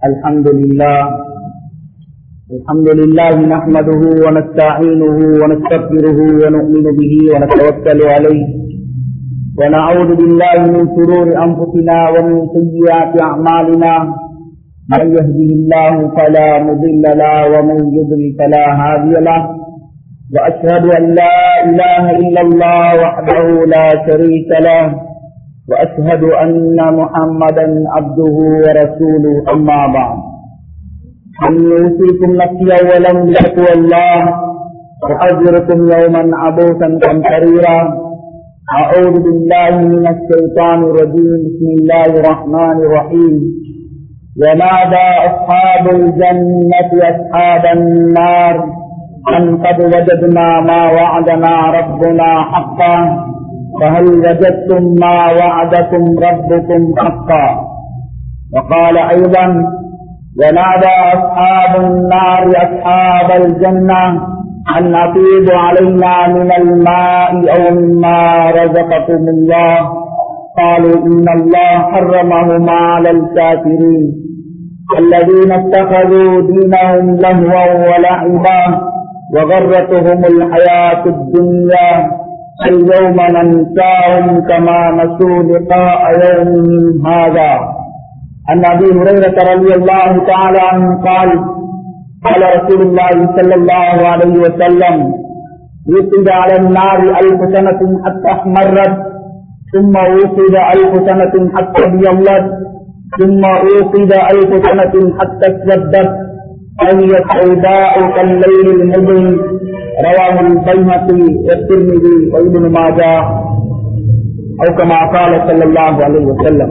الحمد لله نحمده ونستعينه ونستغفره ونؤمن به ونتوكل عليه ونعوذ بالله من شرور أنفسنا ومن سيئات أعمالنا من يهده الله فلا مضل له ومن يضلل فلا هادي له وأشهد أن لا إله إلا الله وحده لا شريك له وأشهد أن محمدا عبده ورسوله أما بعد أن أوصيكم نفسي أولا بتقوى الله وأحذركم يوما عبوسا قمطريرا أعوذ بالله من الشيطان الرجيم بسم الله الرحمن الرحيم ونادى أصحاب الجنة أصحاب النار أن قد وجدنا ما وعدنا ربنا حقا فهل وجدتم ما وعدكم ربكم حقا. وقال أيضا ونادى أصحاب النار أصحاب الجنة أن أفيضوا علينا من الماء أو مما رزقكم الله قالوا إن الله حرمهما على الكافرين الذين اتخذوا دينهم لهوا ولعبا وغرتهم الحياة الدنيا اليوم ننساهم كما نسوا لقاء يومهم هذا. عن أبي هريرة رضي الله تعالى عنه قال قال رسول الله صلى الله عليه وسلم يوقد على النار 1000 سنة حتى احمرت ثم أوقد 1000 سنة حتى ابيضت ثم أوقد 1000 سنة حتى اسودت وهي سوداء كالليل المظلم. رواه البيهقي والترمذي وابن ماجه أو كما قال صلى الله عليه وسلم.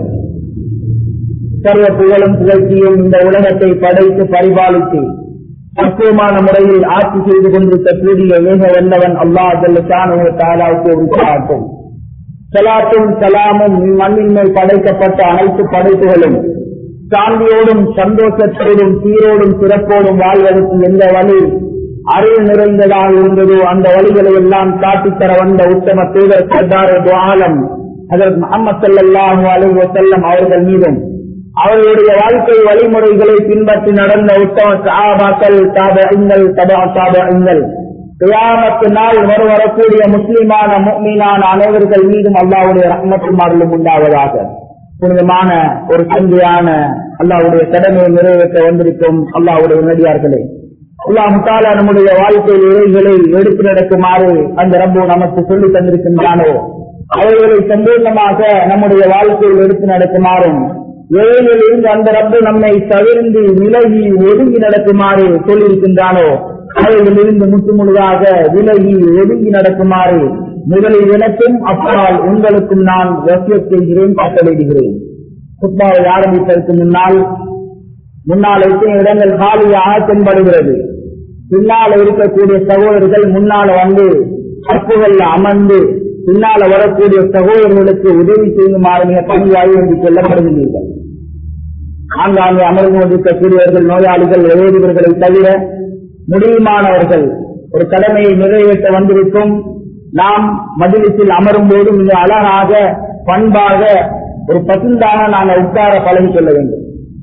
சர்வ புகழும் புகழ்ச்சியும் இந்த உலகத்தை படைத்து பரிபாலித்து பக்குவமான முறையில் ஆட்சி செய்து கொண்டிருக்கக்கூடிய மிக வல்லவன் அல்லாஹ் ஜல்ல ஷானஹு தஆலாவுக்கு உரித்தாட்டும். ஸலாத்தும் ஸலாமும் மண்ணின் மேல் படைக்கப்பட்ட அனைத்து படைப்புகளும் சாந்தியோடும் சந்தோஷத்தோடும் சீரோடும் சிறப்போடும் வாழ்வதற்கு எந்த வழி அருள் நிறைந்ததாக இருந்ததோ அந்த வழிகளை எல்லாம் காட்டித்தர வந்த உத்தம தூதர் சர்தார் ஆலம் ஹஜ்ரத் முஹம்மது ஸல்லல்லாஹு அலைஹி வஸல்லம் அவர்கள் மீதும் அவர்களுடைய வாழ்க்கை வழிமுறைகளை பின்பற்றி நடந்த உத்தம சஹாபாக்கள் தாபிஈன்கள் தபா தாபிஈன்கள் கியாமத் நாள் வரக்கூடிய முஸ்லிமான முஃமினான அனைவர்கள் மீதும் அல்லாஹ்வுடைய ரஹ்மத்தும் அருளும் உண்டாவதாக. புனிதமான ஒரு சந்தையான அல்லாஹ்வுடைய கடமையை நிறைவேற்ற வந்திருக்கும் அல்லாஹ்வுடைய நடிகார்களே, அல்லாஹ் தஆலா நம்முடைய வாழ்க்கை இறைகளை எடுத்து நடக்குமாறு அந்த ரப்பு நமக்கு சொல்லி தந்திருக்கின்றானோ அவர்களை சம்பூர்ணமாக நம்முடைய வாழ்க்கையில் எடுத்து நடக்குமாறும் இறையிலிருந்து அந்த ரப்பு நம்மை தவிர்ந்து விலகி ஒதுங்கி நடக்குமாறு சொல்லியிருக்கின்றானோ அவைகளிலிருந்து முற்றுமுழுதாக விலகி ஒதுங்கி நடக்குமாறு முதலில் எனக்கும் அப்பால் உங்களுக்கும் நான் வசியத் செய்கிறேன், கட்டளையிடுகிறேன். குத்பாவை ஆரம்பிப்பதற்கு முன்னால் எத்தனை இடங்கள் காலியாக தென்படுகிறது. பின்னால இருக்கக்கூடிய சகோதரர்கள் முன்னால வந்து கற்புகள் அமர்ந்து பின்னால வரக்கூடிய சகோதரர்களுக்கு உதவி செய்யுமாறு மிக பணிவாய் என்று சொல்லப்படுகின்றீர்கள். ஆங்காங்கே அமர்ந்து கொண்டிருக்கக்கூடியவர்கள் நோயாளிகள் எழுதுவர்களை தவிர முடியுமானவர்கள் ஒரு கடமையை நிறைவேற்ற வந்திருக்கும். நாம் மஜ்லிஸில் அமரும் போது மிக அழகாக பண்பாக ஒரு பசுந்தாக நாங்கள் உட்கார பழகி சொல்ல வேண்டும்.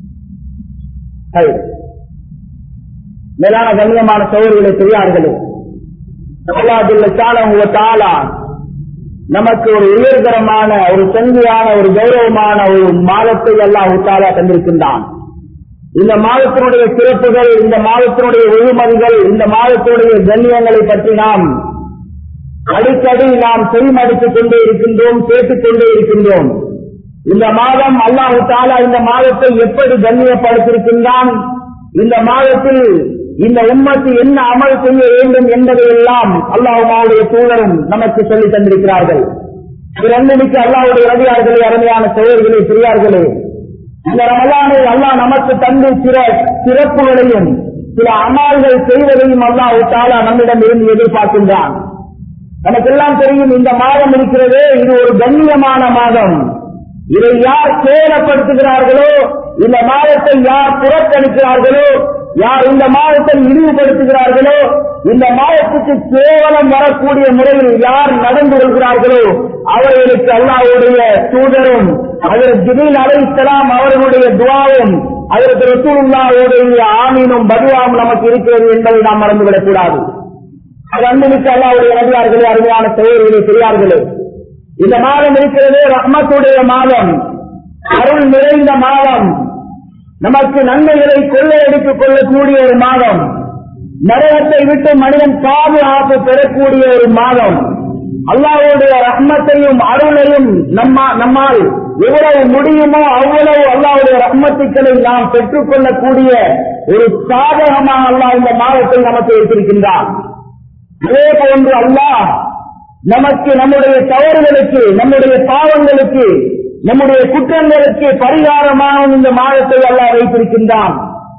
மேலான கண்ணியமான சகோதரர்களை பெரியார்களே, அல்லாஹ் ஜல்ல ஷானஹு வ தஆலா நமக்கு ஒரு உயர்தரமான ஒரு சங்கையான ஒரு கௌரவமான ஒரு மாதத்தை அல்லாஹ் தஆலா தந்திருக்கின்றான். இந்த மாதத்தினுடைய சிறப்புகள், இந்த மாதத்தினுடைய வெகுமதிகள், இந்த மாதத்தினுடைய கண்ணியங்களை பற்றி நாம் அடிக்கடி நாம் செவிமடுத்துக் கொண்டே இருக்கின்றோம், கேட்டுக் கொண்டே இருக்கின்றோம். இந்த மாதம் அல்லாஹ் தஆலா இந்த மாதத்தை எப்படி கண்ணியப்படுத்தியிருக்கின்றான், இந்த மாதத்தில் இந்த உம்மத்து என்ன அமல் செய்ய வேண்டும் என்பதையெல்லாம் அல்லாஹ்வுடைய தூதரும் நமக்கு சொல்லி தந்திருக்கிறார்கள். இரண்டுமிக்க அல்லாஹ்வுடைய ரலியார்களே, அருமையான சகோதரர்களே, பெரியார்களே, இந்த ரமலானில் அல்லாஹ் நமக்கு தந்து சில சிறப்புகளையும் சில அமல்கள் செய்வதையும் அல்லாஹ் தஆலா நம்மிடம் இருந்து எதிர்பார்க்கின்றான். நமக்கெல்லாம் தெரியும், இந்த மாதம் இருக்கிறதே இது ஒரு கண்ணியமான மாதம். இதை யார் கேவலப்படுத்துகிறார்களோ, இந்த மாதத்தை யார் புறக்கணிக்கிறார்களோ, யார் இந்த மாதத்தை இழிவுபடுத்துகிறார்களோ, இந்த மாதத்துக்கு கேவலம் வரக்கூடிய முறையில் யார் நடந்து கொள்கிறார்களோ அவர்களுக்கு அல்லாஹ்வுடைய தூதரும் ஹஜ்ரத் ஜிப்ரீல் அலைஹிஸ்ஸலாம் அவர்களுடைய துஆவும் அதற்கு ரசூலுல்லாஹ்வுடைய ஆமீனும் பதுவாவும் நமக்கு இருக்கிறது என்பதை நாம் மறந்துவிடக் கூடாது. அது அன்புமிக்க அல்லாஹ்வுடைய நபியார்களே, அருமையான சகோதரர்களே, பெரியார்களே, இந்த மாதம் இருக்கிறது ரஹ்மத்துடைய மாதம், அருள் நிறைந்த மாதம், நமக்கு நன்மைகளை கொள்ளையடித்துக் கொள்ளக்கூடிய ஒரு மாதம், நரகத்தை விட்டு மனிதன் பாதுகாப்பு பெறக்கூடிய ஒரு மாதம். அல்லாஹ்வுடைய ரஹ்மத்தையும் அருளையும் நம்மால் எவ்வளவு முடியுமோ அவ்வளவு அல்லாஹ்வுடைய ரஹ்மத்துக்களை நாம் பெற்றுக் கொள்ளக்கூடிய ஒரு சாதகமாக அல்லாஹ் இந்த மாதத்தை நமக்கு வைத்திருக்கின்றார். அதே போன்று அல்லாஹ் நமக்கு நம்முடைய தவறுகளுக்கு, நம்முடைய பாவங்களுக்கு, நம்முடைய குற்றங்களுக்கு பரிகாரமாக இந்த மாதத்தை அல்லாஹ் வைத்திருக்கின்றான்.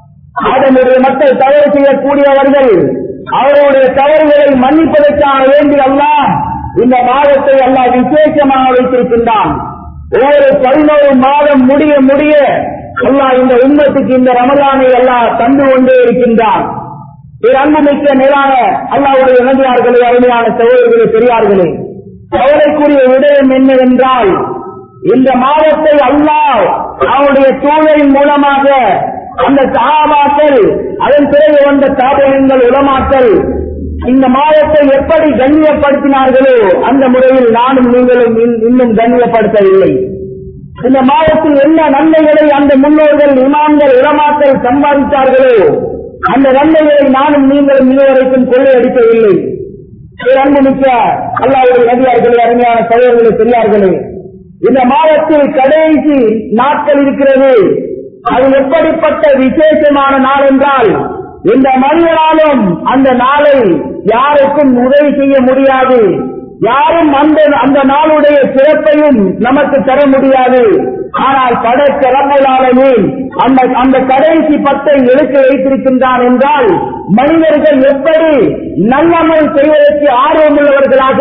ஆதமுடைய மக்கள் தவறு செய்யக்கூடியவர்கள் அவருடைய தவறுகளை மன்னிப்பதற்காக வேண்டி அல்லாஹ் இந்த மாதத்தை அல்லாஹ் விசேஷமாக வைத்திருக்கின்றான். ஒவ்வொரு 11 மாதம் முடிய முடிய அல்லாஹ் இந்த உம்மத்துக்கு இந்த ரமலானை அல்லாஹ் தந்து கொண்டே இருக்கின்றான். அன்புமிக்க மேலான அல்லாஹ்வுடைய இளைஞர்களே, அருமையான சகோதரர்களே, பெரியார்களே, கவலைக்குரிய விடயம் என்னவென்றால், இந்த மாதத்தை அல்லாஹ் அவருடைய தூதரின் மூலமாக அந்த சஹாபாக்கள், அதன் பிறகு வந்த தாபிஈன்கள், உலமாக்கள் இந்த மாதத்தை எப்படி கண்ணியப்படுத்தினார்களோ அந்த முறையில் நானும் நீங்களும் இன்னும் கண்ணியப்படுத்தவில்லை. இந்த மாதத்தில் என்ன நன்மைகளை அந்த முன்னோர்கள், இமாம்கள், உலமாக்கள் சம்பாதித்தார்களோ அந்த நன்மைகளை நானும் நீங்களும் இதுவரைக்கும் கொள்ளையடிக்கவில்லை. அன்புமிக்க அல்லாஹ்வுடைய நபியார்களே, அருமையான சகோதரர்களே, பெரியார்களே, இந்த மாதத்தில் கடைசி நாட்கள் இருக்கிறது. அது எப்படிப்பட்ட விசேஷமான நாள் என்றால், இந்த மனிதனாலும் அந்த நாளை யாருக்கும் உதவி செய்ய முடியாது, யாரும் அந்த நாளுடைய சிறப்பையும் நமக்கு தர முடியாது. ஆனால் படைத்த ரப்பல் ஆலமீன் அந்த கடைசி 10 எழுத்து வைத்திருக்கின்றான் என்றால், மனிதர்கள் எப்படி நல்லமல் செய்வதற்கு ஆர்வமுள்ளவர்களாக,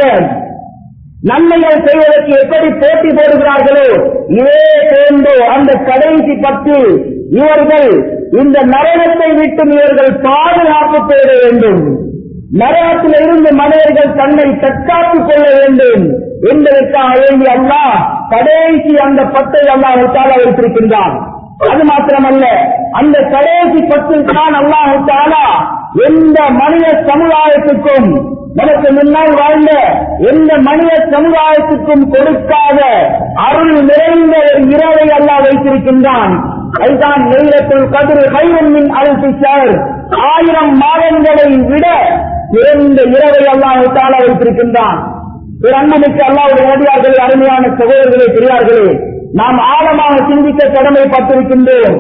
நன்மைகள் செய்வதற்கு எப்படி போட்டி போடுகிறார்களோ இதே போன்று அந்த கடைசி 10 இவர்கள் இந்த நரகத்தை விட்டு இவர்கள் பாதுகாப்பு பெற வேண்டும், நரகத்தில் இருந்து மனிதர்கள் தன்னை தற்காத்துக் கொள்ள வேண்டும் என்பதற்காக வேண்டி அல்லாஹ் கடைசி அந்த 10 அல்லாஹ் தஆலா வைத்திருக்கின்றான். அது மாத்திரமல்ல, அந்த கடைசி 10 தான் அல்லாஹ் தஆலா எந்த மனித சமுதாயத்துக்கும், நமக்கு முன்னால் வாழ்ந்த எந்த மனித சமுதாயத்துக்கும் கொடுக்காத அருள் நிறைந்த ஒரு இரவை அல்லாஹ் வைத்திருக்கின்றான். அதுதான் லைலத்துல் கத்ர் கைருன் மின் அல்ஃபி ஷஹர், 1000 மாதங்களை விட சிறந்த இரவை அல்லாஹ் தஆலா வைத்திருக்கின்றான். அன்புமிக்க அல்லாஹ்வுடைய நபியார்களே, அருமையான சகோதரர்களே, பெரியார்களே, நாம் ஆழமாக சிந்திக்க கடமைப்பட்டிருக்கின்றோம்.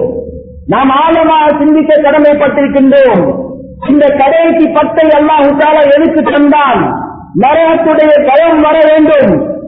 இந்த கடைசி 10 அல்லாஹ் தஆலா எதுக்கு தந்தான்? நரகத்துடைய பயம் வர வேண்டும்,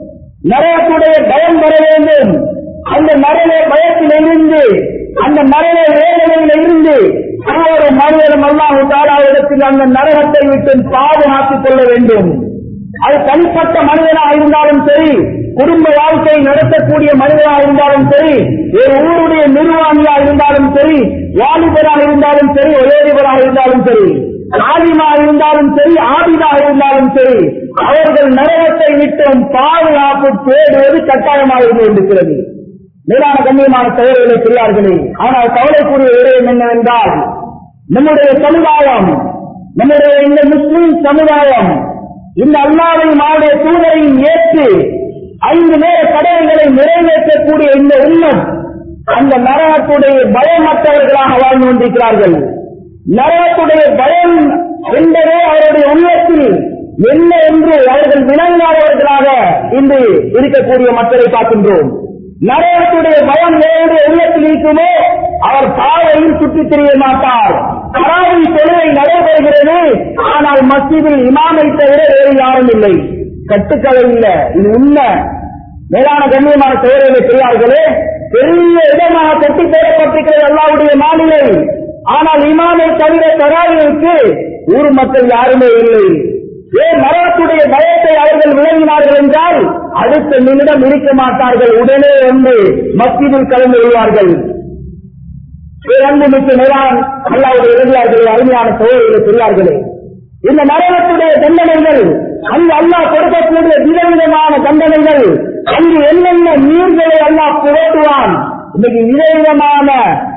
அந்த நரக பயத்திலிருந்து, அந்த நரக வேதனையில இருந்து ஒவ்வொரு மனிதனும் அல்லாஹ் தஆலாவிடத்தில் அந்த நரகத்தை விட்டு பாதுகாத்துக் கொள்ள வேண்டும். அது தனிப்பட்ட மனிதனாக இருந்தாலும் சரி, குடும்ப வாழ்க்கை நடத்தக்கூடிய மனிதனாக இருந்தாலும் சரி, ஒரு ஊருடைய நிர்வாகியாக இருந்தாலும் சரி, வாலிபராக இருந்தாலும் சரி, வயோதிபராக இருந்தாலும் சரி, ஆலிமாக இருந்தாலும் சரி, ஆபிதாக இருந்தாலும் சரி, அவர்கள் நரகத்தை விட்டும் பாதுகாப்பு தேடுவது கட்டாயமாக இருந்து கொண்டிருக்கிறது. மேலான கண்ணியமான சகோதரர்களே, பெரியார்களே, ஆனால் கவலைக்குரிய விடயம் என்னவென்றால், நம்முடைய சமுதாயம், நம்முடைய இந்த முஸ்லிம் சமுதாயம் இந்த அல்லாஹ்வையும் அவருடைய தூதரையும் ஏற்று 5 நேர கடமைகளை நிறைவேற்றக்கூடிய இந்த உம்மத் அந்த நரகத்துடைய பயமற்றவர்களாக வாழ்ந்து கொண்டிருக்கிறார்கள். நரகத்துடைய பயம் என்பதே அவருடைய உள்ளத்தில் என்ன என்று அவர்கள் விளங்காதவர்களாக இன்று இருக்கக்கூடிய மக்களை பார்க்கின்றோம். நரகத்துடைய பயம் எவருடைய உள்ளத்தில் இருக்குமோ அவர் பாதையில் சுற்றித் திரிய மாட்டார். தராவி தொழுகை நடைபெறுகிறது, ஆனால் மஸ்ஜிதில் இமாமை தவிர வேறு யாரும் இல்லை. கட்டுக்கதை இல்லை, இது உண்மை. மேலான கண்ணியமான சகோதரர்களே, பெரியார்களே, பெரிய இடமாக கட்டி போடப்பட்டிருக்கிறது அல்லாஹ்வுடைய மாளிகை. ஆனால் இமாமை தவிர தராவிற்கு ஊர் மக்கள் யாருமே இல்லை. ஏன் நரகத்துடைய பயத்தை அவர்கள் விளங்கினார்கள் என்றால் அடுத்த நிமிடம் இருக்க மாட்டார்கள், உடனே வந்து மஸ்ஜிதில் கலந்து கொள்வார்கள். அன்புமிக்க மேலான அல்லாஹ்வுடைய இறையார்களே, அருமையான சகோதரர்களே, பெரியார்களே, இந்த நரகத்துடைய தண்டனைகள், அங்கு அல்லாஹ் கொடுக்கக்கூடிய விதவிதமான தண்டனைகள், அங்கு என்னென்ன நீர்களை அல்லாஹ் புரட்டுவான். இன்னைக்கு விதவிதமான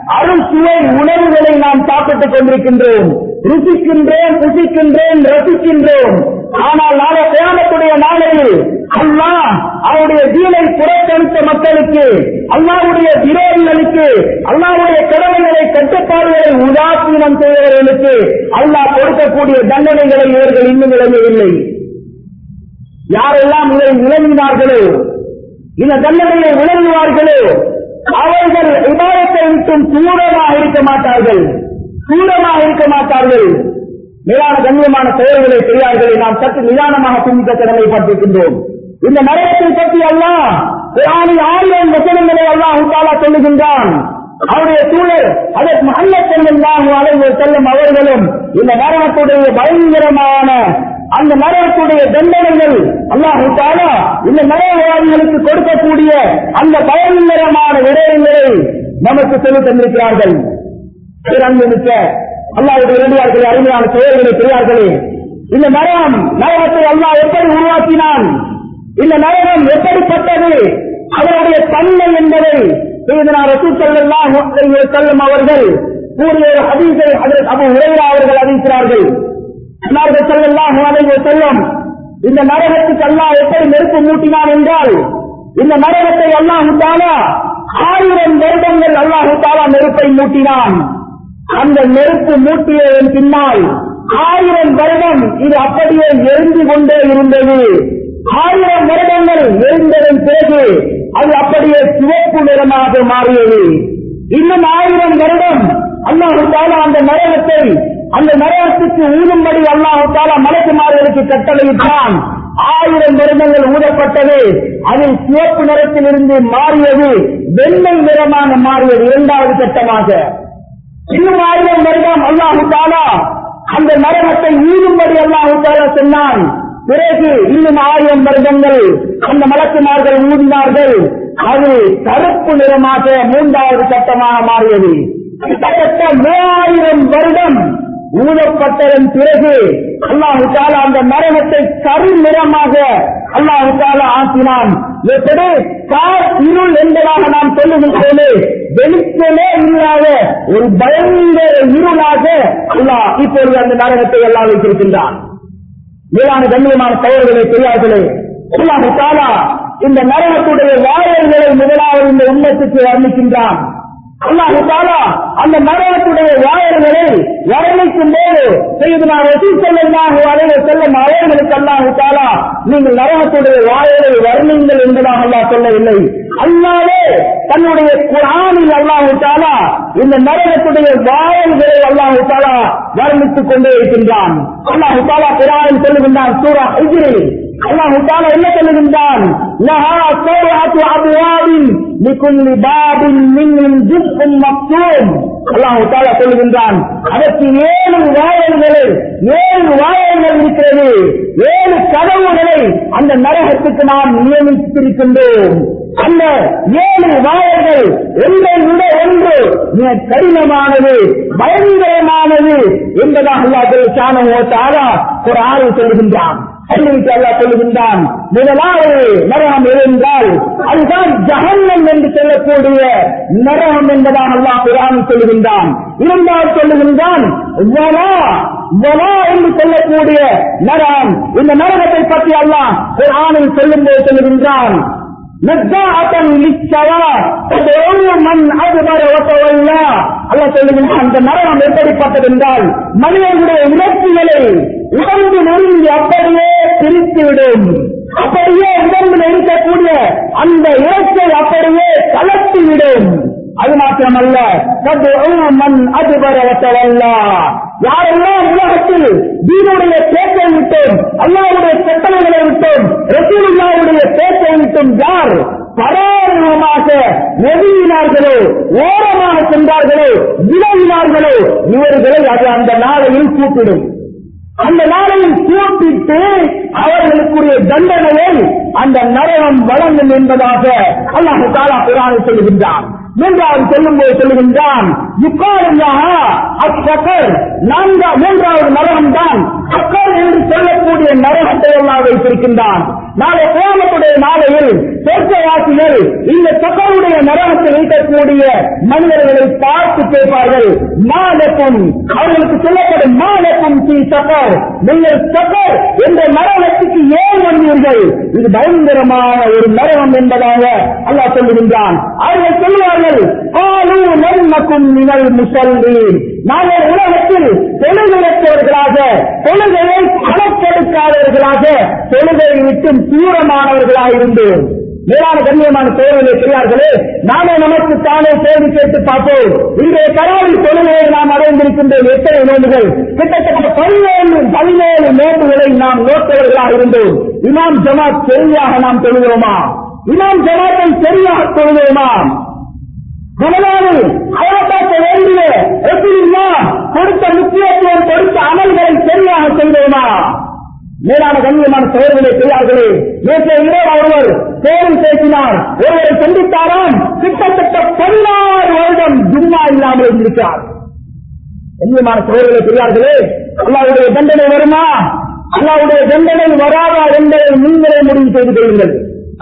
அறுசுவை உணவுகளை நாம் சாப்பிட்டுக் கொண்டிருக்கின்றோம், ருசிக்கின்றோம், புசிக்கின்றோம், ரசிக்கின்றோம். ஆனால் நாளை கியாமத்துடைய நாளையில் அல்லாஹ் அவருடைய தீனை புறக்கணித்த மக்களுக்கு, அல்லாஹ்வுடைய விரோதிகளுக்கு, அல்லாஹ்வுடைய கடமைகளை கட்டுப்பாடுகளை உதாசீனம் செய்தவர்களுக்கு அல்லாஹ் கொடுக்கக்கூடிய தண்டனைகளை இவர்கள் இன்னும் விளங்கவில்லை. யாரெல்லாம் இதை விளங்கினார்களோ, இந்த தண்டனையை விளங்குவார்களோ, அவர்கள் இபாதத்தை விட்டும் தூரமாக இருக்க மாட்டார்கள், தூரமாக இருக்க மாட்டார்கள். மேலான கண்ணியமான செயல்களை பெரியார்களை நாம் சற்று நிதானமாக சிந்திக்க கடமைப்பட்டிருக்கின்றோம். இந்த நரகத்தை பற்றி அல்லாஹ் குர்ஆனில் 1000 வசனங்களை அல்லாஹ் தஆலா சொல்லுகின்றான். அவருடைய தூதர் ஹஜ்ரத் முஹம்மது ஸல்லல்லாஹு அலைஹி வஸல்லம் அவர்களும் இந்த நரகத்துடைய பயங்கரமான அந்த நரகத்துடைய தண்டனைகள் அல்லாஹ் தஆலா இந்த நரகவாதிகளுக்கு கொடுக்கக்கூடிய அந்த பயங்கரமான விடயங்களை நமக்கு சொல்லித் தந்திருக்கிறார்கள். அன்புமிக்க அல்லாஹ்வுடைய நபியார்களே, அருமையான செயல்களை பெரியார்களே, இந்த நரகத்தை அல்லாஹ் எப்படி உருவாக்கினான், இந்த நரகம் எப்படிப்பட்டது, அவருடைய தன்மை என்பதை சையதுனா ரசூல் ஸல்லல்லாஹு அலைஹி வஸல்லம் அவர்கள் கூறிய ஒரு ஹதீஸை ஹஜ்ரத் அபூ ஹுரைரா அவர்கள் அறிவிக்கிறார்கள். ஸல்லல்லாஹு அலைஹி வஸல்லம் இந்த நரகத்துக்கு அல்லாஹ் எப்படி நெருப்பு மூட்டினான் என்றால், இந்த நரகத்தை அல்லாஹ் தஆலா 1000 வருடங்கள் அல்லாஹ் தஆலா நெருப்பை மூட்டினான். அந்த நெருப்பு மூட்டியதன் பின்னால் 1000 வருடம் இது அப்படியே எரிந்து கொண்டே இருந்தது. 1000 வருடங்கள் எரிந்ததன் பிறகு அது அப்படியே சிவப்பு நிறமாக மாறியது. இன்னும் 1000 வருடம் அல்லாஹ் தஆலா அந்த நரகத்தை, அந்த நரகத்துக்கு ஊதும்படி அல்லாஹ் தஆலா மலக்குமார்களுக்கு கட்டளையிட்டான். 1000 வருடங்கள் ஊதப்பட்டது. அதில் சிவப்பு நிறத்தில் இருந்து மாறியது வெண்மை நிறமாக மாறியது இரண்டாவது கட்டமாக. இன்னும் 1000 வருடம் அல்லாஹ் தஆலா அந்த நரகத்தை ஊதும்படி அல்லாஹ் தஆலா சொன்னான். பிறகு இன்னும் 1000 வருடங்கள் அந்த மலக்குமார்கள் ஊதினார்கள். அது கருப்பு நிறமாக மூன்றாவது கட்டமாக மாறியது. கிட்டத்தட்ட 3000 வருடம் ஊதப்பட்டதன் பிறகு அல்லாஹ் தஆலா அந்த நரகத்தை கரு நிறமாக அல்லாஹ் தஆலா ஆக்கினான். எப்படி இருள் என்பதாக நாம் சொல்லுகின்றோமே, வெளிச்சமே இல்லாத ஒரு பயங்கர இருளாக அல்லாஹ் இப்பொழுது அந்த நரகத்தை எல்லாம் வைத்திருக்கின்றான். மேலான கண்ணியமான சகோதரர்களே, பெரியார்களே, அல்லாஹ் தஆலா இந்த நரகத்துடைய வாயில்களை முதலாவது இந்த உம்மத்துக்கு வர்ணிக்கின்றான். அல்லாஹ் தஆலா அந்த நரகத்துடைய வாயில்களை வர்ணிக்கும் போது சையதுனா ரசூல் ஸல்லல்லாஹு அலைஹி வஸல்லம் அவர்களுக்கு அல்லாஹ் தஆலா நீங்கள் நரகத்துடைய வாயிலை வர்ணிங்கள் என்பதாக அல்லாஹ் சொல்லவில்லை. அல்லாஹ்வே தன்னுடைய குர்ஆனில் அல்லாஹ் தஆலா இந்த நரகத்துடைய வாயில்களை அல்லாஹ் தஆலா வர்ணித்துக் கொண்டே இருக்கின்றான். அல்லாஹ் தஆலா குர்ஆனில் சொல்லுகின்றான், சூரா ஹிஜ்ர் அல்லாஹ் தஆலா என்ன சொல்லுகின்றான், லஹா சபஅத்து அப்வாபின் லிகுல்லி பாபின் மின்ஹும் ஜுஸ்உன் மக்தூம். அல்லாஹ் தஆலா சொல்லுகின்றான், அதற்கு 7 வாயில்கள், 7 வாயில்கள் இருக்கிறது, 7 கதவுகளை அந்த நரகத்துக்கு நாம் நியமித்திருக்கின்றோம். அந்த 7 வாயில்கள் ஒன்றை விட ஒன்று மிக கடினமானது, பயங்கரமானது என்பதாக அல்லாஹ் சுப்ஹானஹு வ தஆலா குர்ஆனில் சொல்லுகின்றான். அல்லாஹ் சொல்லுகின்றான், முதலாவது நரகம் என்றால் அதுதான் ஜஹன்னம் என்று சொல்லக்கூடிய நரகம் என்பதாக அல்லாஹ் குர்ஆனில் சொல்லுகின்றான். இரண்டாவது சொல்லுகின்றான் வலா என்று சொல்லக்கூடிய நரகம். இந்த நரகத்தை பற்றி அல்லாஹ் குர்ஆனில் சொல்லும்போது சொல்லுகின்றான், அல்லாஹ் சொல்லுகின்றான், அந்த நரகம் எப்படிப்பட்டது என்றால் மனிதனுடைய உணர்ச்சிகளை உடம்பு நெருங்கி அப்படியே பிரித்துவிடும். அப்படியே உடம்பில் இருக்கக்கூடிய அந்த இறைச்சை அப்படியே கலத்திவிடும். அது மாத்திரமல்ல, யாரெல்லாம் உலகத்தில் தீனுடைய பேச்சை விட்டோம், அல்லாஹ்வுடைய கட்டளைகளை விட்டோம், ரசூலுல்லாஹ்வுடைய பேச்சை விட்டோம், யார் பராமுகமாக நெருங்கினார்களோ, ஓரமாக சென்றார்களோ, விலகினார்களோ, இவர்களை அது அந்த நாளையில் கூப்பிடும். அந்த நாளையில் கூப்பிட்டு அவர்களுக்குரிய தண்டனையை அந்த நரகம் வழங்கும் என்பதாக அல்லாஹ் தஆலா குர்ஆனில் சொல்லுகின்றான். மூன்றாவது சொல்லும்போது சொல்லுகின்றான், அச்சகர் மூன்றாவது நரகம் தான் சக்கர் என்று சொல்லக்கூடிய நரகத்தை எல்லாம் வைத்திருக்கின்றான். நாளை கியாமத்துடைய நாளையில் சொர்க்கவாசிகள் இந்த சக்கருடைய நரகத்தை வைக்கக்கூடிய மனிதர்களை பார்த்து கேட்பார்கள், மாலக்கும், அவர்களுக்கு சொல்லப்படும் மாலக்கும் சி சக்கர், நீங்கள் சக்கர் என்ற நரகத்துக்கு ஏன் வந்தீர்கள்? இது பயங்கரமான ஒரு நரகம் என்பதாக அல்லாஹ் சொல்லுகின்றான். அவர்கள் சொல்லுவார்கள், காலு லன்னக்கும் மினல் முஸல்லீன், நாங்கள் உலகத்தில் தொழுகையற்றவர்களாக, தொழுகையை கணக்கெடுக்காதவர்களாக, தொழுகையை விட்டு தூரமானவர்களாக இருந்தோம். மேலான கண்ணியமான சோழர்களே, பெரியார்களே, நாமே நமக்கு தானே கேள்வி கேட்டு பார்ப்போம். இன்றைய கராவில் தொழுகையை நாம் அடைந்திருக்கின்றோம். எத்தனை நோன்புகள்? கிட்டத்தட்ட 17 நோன்புகளை நாம் நோட்டவர்களாக இருந்தோம். இமாம் ஜமாத் சரியாக நாம் தொழுகிறோமா? இமாம் ஜமாத்தை சரியாக தொழுகிறோமா? ரமலானில் அயாத்தாக்க வேண்டிய கொடுத்த முக்கியத்துவம் கொடுத்த அமல்களை சரியாக செய்தோமா? மேலான கண்ணியமான சோழர்களே, பெரியார்களே, நேற்றைய இரவு ஒருவர் தேர்வு பேசினார். ஒருவரை சந்தித்தாராம். கிட்டத்தட்ட 16 வருடம் ஜும்மா இல்லாமல் இருந்திருக்கிறார். கண்ணியமான சோழர்களே, பெரியார்களே, அல்லாஹ்வுடைய தண்டனை வருமா? அல்லாஹ்வுடைய தண்டனை வராதா என்பதை நீங்களே முடிவு செய்து கொள்ளுங்கள்.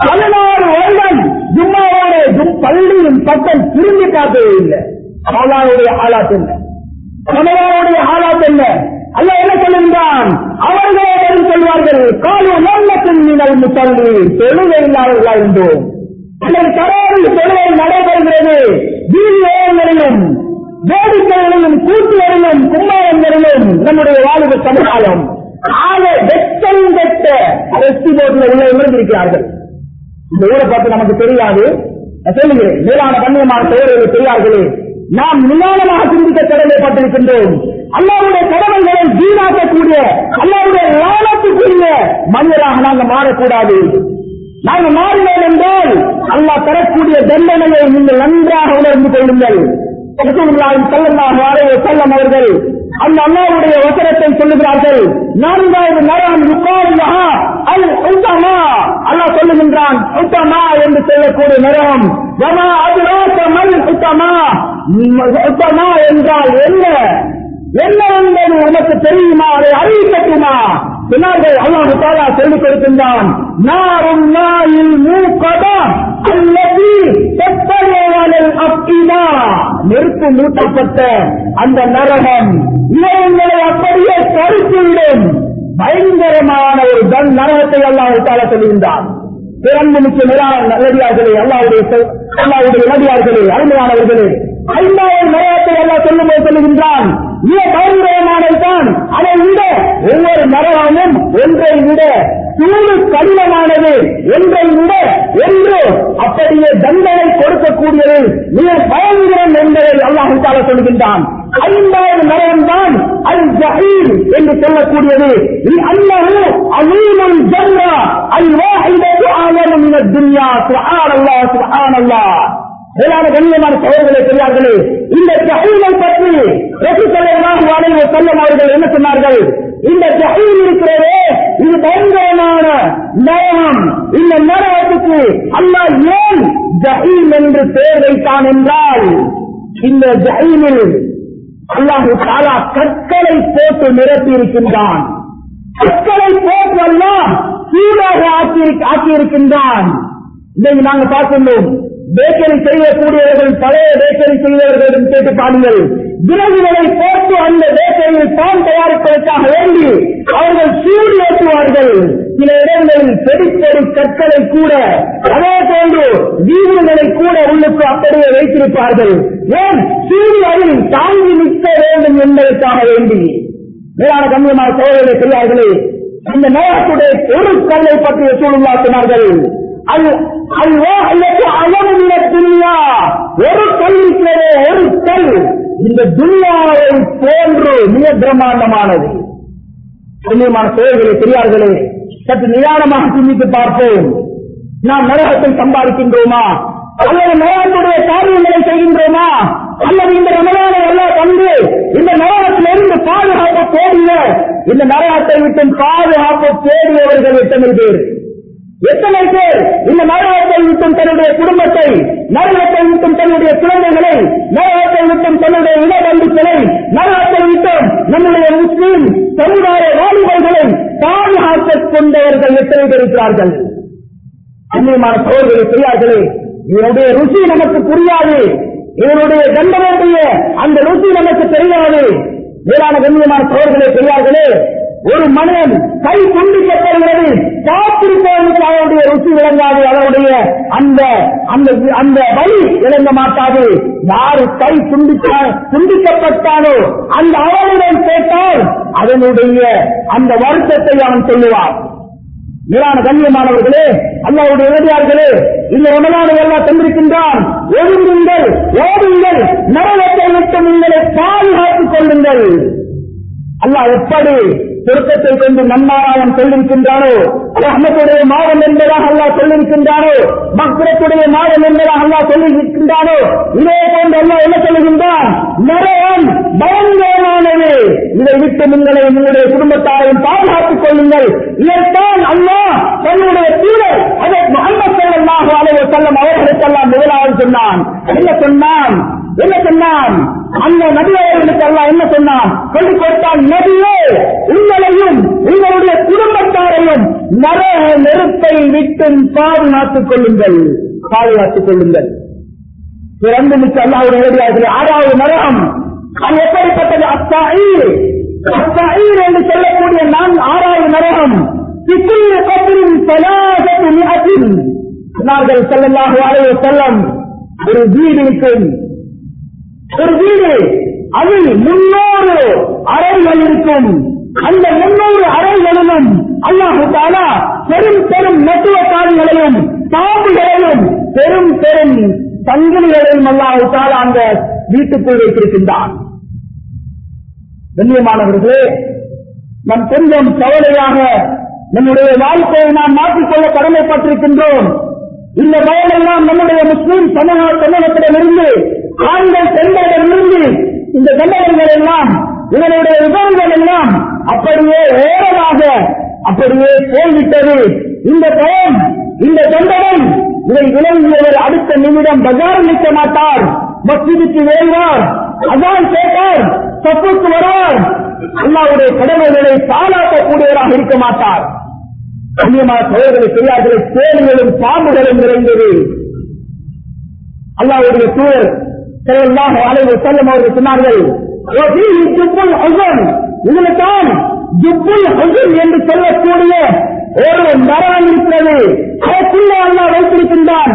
16 வருடம் ஜும்மாவோட பள்ளியின் பக்கம் திரும்பி பார்த்ததே இல்லை. அல்லாஹ்வுடைய ஹாலாத் என்ன? ரமலானுடைய ஹாலாத் என்ன? அல்லாஹ் என்ன சொல்லுகின்றான்? அவர்களே சொல்வார்கள், காலு லன்னக்கும் மினல் முஸல்லீன், தொழுகை இல்லாதவர்களாக இருந்தோம். தராவில் தொழுகை நடைபெறுகிறது. வீடியோகளிலும் வேடிக்கைகளிலும் கூட்டுகளிலும் கும்மாளங்களிலும் நம்முடைய வாலிப சமுதாயம் ஆக வெச்சம் வெட்ட ரெஸ்டி போட்டில் உள்ளவர்கள் இருக்கிறார்கள். இந்த ஊரை பார்த்து நமக்கு தெரியாது, சொல்லுகிறேன். மேலான கண்ணியமான சோழர்கள், பெரியார்களே, நாம் நிதானமாக சிந்திக்க கடமைப்பட்டிருக்கின்றோம். அல்லாஹ்வுடைய கடமைகளை வீணாக்கக்கூடிய, அல்லாஹ்வுடைய லானத்துக்குரிய மனிதராக நாங்கள் மாறக்கூடாது. நாங்கள் மாறினோம் என்றால் அல்லாஹ் தரக்கூடிய தண்டனையை நீங்கள் நன்றாக உணர்ந்து கொள்ளுங்கள். ரசூலுல்லாஹி ஸல்லல்லாஹு அலைஹி வஸல்லம் அவர்கள் அந்த அல்லாஹ்வுடைய வசனத்தை சொல்லுகிறார்கள். 4வது நரகம் யுகாலுஹா அல் உத்தமா, அல்லாஹ் சொல்லுகின்றான் உத்தமா என்று சொல்லக்கூடிய நரகம். வமா அத்ராக மல் உத்தமா, உத்தமா என்றால் என்ன? என்ன என்பது உனக்கு தெரியுமா? அதை அறிவிக்கட்டுமா? சொன்னார்கள். அல்லாஹ் தஆலா சொல்லிக் கொடுக்கின்றான், நாரும் நாயில் மூகதா அல்லதி தத்தலவல் அஃபிதா, நெருப்பு மூட்டப்பட்ட அந்த நரகம் இவங்களை அப்படியே கருத்துவிடும். பயங்கரமான ஒரு நரகத்தை அல்லாஹ் தஆலா சொல்லுகின்றான். பிறந்தமிக்க நல்லடியார்களே, அல்லாஹ்வுடைய நபியார்களே, அருமையானவர்களே, 5வது நரகத்தை அல்லாஹ் சொல்லும்போது சொல்லுகின்றான், மிக பயங்கரமானதுதான். அதை விட ஒவ்வொரு நரகமும் ஒன்றை விட சூடு கடினமானது, ஒன்றை விட ஒன்று அப்படியே தண்டனை கொடுக்கக்கூடியது, மிக பயங்கரம் என்பதை அல்லாஹ் தஆலா சொல்கின்றான். 5வது நரகம் தான் அல் ஜஹீம் என்று சொல்லக்கூடியது. அல்லாஹு அலீமுல் ஜன்னா அல் வாஹிதத்து ஆலமு மினத் துன்யா. சுப்ஹானல்லாஹ், சுப்ஹானல்லாஹ். மேலான கண்ணியமான சகோதரர்களே, பெரியார்களே, இந்த ஜஹீமை பற்றி ரசூல் ஸல்லல்லாஹு அலைஹி வஸல்லம் அவர்கள் என்ன சொன்னார்கள்? இந்த ஜஹீம் இருக்கிறதே, இது பயங்கரமான நரகம். இந்த நரகத்துக்கு அல்லாஹ் ஏன் ஜஹீம் என்று பெயர் வைத்தான் என்றால், இந்த ஜஹீமில் அல்லாஹு தஆலா கற்களை போட்டு நிரப்பி இருக்கின்றான். கற்களை போட்டு அல்லாஹ் சூடாக ஆக்கியிருக்கின்றான். இதை நாங்கள் பார்க்கின்றோம். பேக்கரி செய்யக்கூடியவர்கள், பழைய பேக்கரி செய்தவர்களிடம் கேட்டு பாருங்கள். விறகுகளை போட்டு அந்த பேக்கரியில் தான் தயாரிப்பதற்காக வேண்டி அவர்கள் சூடு ஏற்றுவார்கள். சில இடங்களில் பெரிய கற்களை கூட, அதே போன்று வீடுகளை கூட உள்ளுக்கு அப்படியே வைத்திருப்பார்கள். ஏன்? சூடு அதில் தாங்கி நிற்க வேண்டும் என்பதற்காக வேண்டி. மேலான கண்ணியமான சோழர்களே, பெரியார்களே, இந்த நரகத்துடைய ஒரு கல்லை பற்றி ரசூலுல்லாஹ் சொன்னார்கள். ஒரு கல் இருக்கிறதே, ஒரு கல் இந்த துன்யாவை போன்று மிக பிரம்மாண்டமானது. கண்ணியமான சோழர்களே, பெரியார்களே, சற்று நிதானமாக சிந்தித்து பார்ப்போம். நாம் நரகத்தை சம்பாதிக்கின்றோமா அல்லது நரகத்துடைய காரியங்களை செய்கின்றோமா? அல்லது இந்த ரமலானை எல்லாம் தந்து இந்த நரகத்திலிருந்து பாதுகாப்பு தேடிய, இந்த நரகத்தை விட்டு பாதுகாப்பு தேடியவர்கள் எத்தனை பேர்? எத்தனை பேர் இந்த நரகத்தை விட்டும் தன்னுடைய குடும்பத்தை, நரகத்தை விட்டும் தன்னுடைய குழந்தைகளை, நரகத்தை விட்டும் தன்னுடைய இளவந்துகளை, நரகத்தை நம்முடைய முஸ்லிம் சமுதாய வாலிபர்களை பாதுகாத்துக் கொண்டவர்கள் எத்தனை பேர் இருக்கிறார்கள்? அந்நியமான சோழர்களை செய்யார்களே, இதனுடைய ருசி நமக்கு புரியாது, இதனுடைய தண்டனையுடைய அந்த ருசி நமக்கு தெரியாது. வேளாண் கண்ணியமான சோழர்களை செய்யார்களே, ஒரு மனிதன் கை துண்டிக்கப்படுகிறது, காத்திருப்பவனுக்கு அவருடைய ருசி விளங்காது, அவருடைய அந்த வழி விளங்க மாட்டாது. யாரு கை துண்டிக்கப்பட்டானோ அந்த அவனிடம் கேட்டால் அதனுடைய அந்த வருத்தத்தை அவன் சொல்லுவான். மேலான கண்ணியமானவர்களே, அல்லாஹ்வுடைய நேரடியார்களே, இந்த ரமலானை எல்லாம் தந்திருக்கின்றான். ஒழுங்குங்கள், ஓடுங்கள், நரகத்தை விட்டு உங்களை பாதுகாத்துக் கொள்ளுங்கள். அல்லாஹ் எப்படி சொர்க்கத்தை கொண்டு நன்மாராயம் சொல்லியிருக்கின்றானோ, ரஹ்மத்துடைய மாதம் என்பதாக அல்லாஹ் சொல்லியிருக்கின்றானோ, மக்ரத்துடைய மாதம் என்பதாக அல்லாஹ் சொல்லியிருக்கின்றானோ, இதே போன்று அல்லாஹ் என்ன சொல்லுகின்றான்? நரகம் பயங்கரமானது, இதை விட்டு உங்களை உங்களுடைய குடும்பத்தாரையும் பாதுகாத்துக் கொள்ளுங்கள். இதற்கான் அல்லாஹ் தன்னுடைய தூதர் ஹஜ்ரத் முஹம்மது ஸல்லல்லாஹு அலைஹி வஸல்லம் அவர்களுக்கெல்லாம் முதலாவது சொன்னான். என்ன சொன்னான்? அந்த நபியவர்களுக்கு அல்லாஹ் என்ன சொன்னான்? சொல்லிக் கொடுத்தான், நபியே, உங்களையும் உங்களுடைய குடும்பத்தாரையும் நரக நெருப்பை விட்டு பாதுகாத்துக் கொள்ளுங்கள். சிறந்து மிக்க அல்லாஹ்வுடைய நேரடியார்களே, 6வது நரகம் அது எப்படிப்பட்டது? அஸ்ஸாஈர் என்று சொல்லக்கூடிய 6வது நரகம். சொன்னார்கள் ஸல்லல்லாஹு அலைஹி வஸல்லம், ஒரு வீடு இருக்கும், ஒரு வீடு, அதில் 300 அறைகள் இருக்கும். அந்த 300 அறைகளிலும் அல்லாஹ் தஆலா பெரும் பெரும் நெட்டுவக்காரிகளையும் பாம்புகளையும் பெரும் பெரும் சங்கிலிகளையும் அல்லாஹ் தஆலா அந்த வீட்டுக்குள் வைத்திருக்கின்றான். கண்ணியமானவர்களே, நாம் கொஞ்சம் கவலையாக நம்முடைய வாழ்க்கையை நாம் மாற்றிக்கொள்ள கடமைப்பட்டிருக்கின்றோம். இந்த பயமெல்லாம் நம்முடைய முஸ்லிம் சமூகத்திடமிருந்து, ஆண்கள் பெண்களிடமிருந்து இந்த தண்டனைகள் எல்லாம், இதனுடைய விவரங்கள் எல்லாம் அப்படியே ஏறமாக அப்படியே போய்விட்டது. இந்த பயம், இந்த தண்டனை, இதை விளங்கியவர் அடுத்த நிமிடம் பஜார் நிற்க மாட்டார், மஸ்ஜிதுக்கு வருவார், அதான் கேட்டார், சப்புக்கு வருவார், அல்லாஹ்வுடைய கடமைகளை பாராட்டக்கூடியவராக இருக்க மாட்டார். கண்ணியமான சோழர்களை செய்யார்கள், தேடுகளும் பாம்புகளும் நிறைந்தது. அல்லாஹ்வுடைய தூதர் ஸல்லல்லாஹு அலைஹி வஸல்லம் அவர்கள் சொன்னார்கள், இதுல தான் ஜுப்புல் ஹுஸன் என்று சொல்லக்கூடிய ஒரு மரம் இருக்கிறது. அதற்குள்ள அல்லாஹ் வைத்திருக்கின்றான்,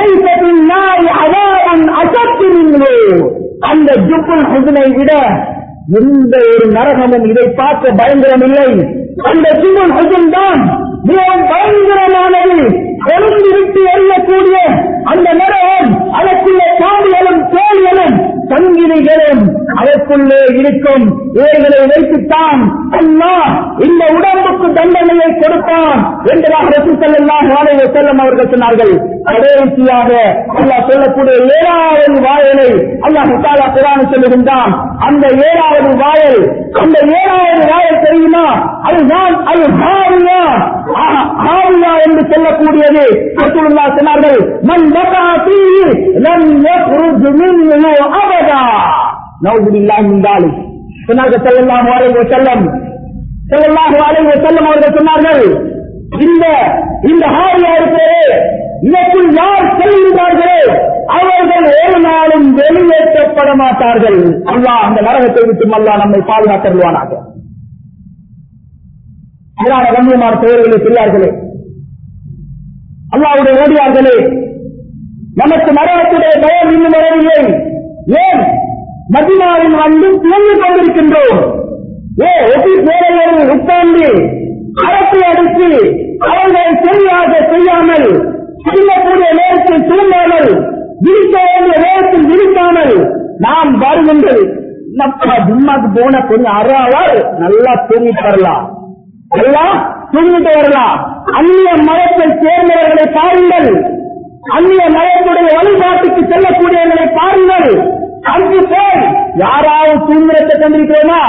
அந்த ஜுப்புல் ஹுஸனை விட எந்த ஒரு நரகமும் இதை பார்க்க பயங்கரம் இல்லை. அந்த ஜுப்புல் ஹுஸன் தான் மிகவும் பயங்கரமானது. கொழுந்து விட்டு எறியக்கூடிய அந்த நரகம், அதற்குள்ளே காடுகளும் தோள்களும் சங்கிலிகளும் அதற்குள்ளே இருக்கும். இவைகளை வைத்துத்தான் அல்லாஹ் இந்த உடம்புக்கு தண்டனையை கொடுப்பான் என்பதாக ரசூல் ஸல்லல்லாஹு அலைஹி வஸல்லம் அவர்கள் சொன்னார்கள். கடைசியாக அல்லாஹ் சொல்லக்கூடிய 7வது வாயலை அல்லாஹ் தஆலா குர்ஆனில் சொல்லுகின்றான். அந்த 7வது வாயல், அந்த 7வது வாயல் தெரியுமா? அதுதான் அல் ஹாவியா என்று சொல்லக்கூடியது. ரசூலுல்லாஹ் சொன்னார்கள், மன் வகா ஃபீஹி லம் யக்ருஜ் மின்ஹு அபதா. நவுது பில்லாஹி மின் தாலிக். சொன்னார்கள் ஸல்லல்லாஹு அலைஹி வஸல்லம் அவர்கள் சொன்னார்கள், இந்த ஹாவியா இருக்கிறே, இதற்குள் யார் செல்கிறார்களோ அவர்கள் ஒரு நாளும் வெளியேற்றப்பட மாட்டார்கள். அல்லாஹ் அந்த நரகத்தை விட்டு அல்லாஹ் நம்மை பாதுகாத்தருவானாக. கண்ணியமான பெயர்களை செய்யார்களே, அல்லாஹ்வுடைய ஓடியார்களே, நமக்கு நரகத்துடைய பயம் இன்னும் வரவில்லை. ஏன் மதீனாவில் வந்து தூங்கிக் கொண்டிருக்கின்றோம்? வேலைகளில் உட்கார்ந்து அரசை அடித்து அவர்கள் சரியாக செய்யாமல், செய்யக்கூடிய நேரத்தில் தூங்காமல், விரிக்க வேண்டிய நேரத்தில் விரிக்காமல் நாம் வருகின்றது. ஜும்மாக்கு போன கொஞ்சம் அறாவார் நல்லா தூங்கிட்டு வரலாம், எல்லாம் தூங்கிட்டு வரலாம். அந்நிய மதத்தை சேர்ந்தவர்களை பாருங்கள், அந்நிய மதத்துடைய வழிபாட்டுக்கு செல்லக்கூடியவர்களை பாருங்கள். அங்கு போய் யாராவது தூங்குறத்தை கண்டிருக்கிறோமா?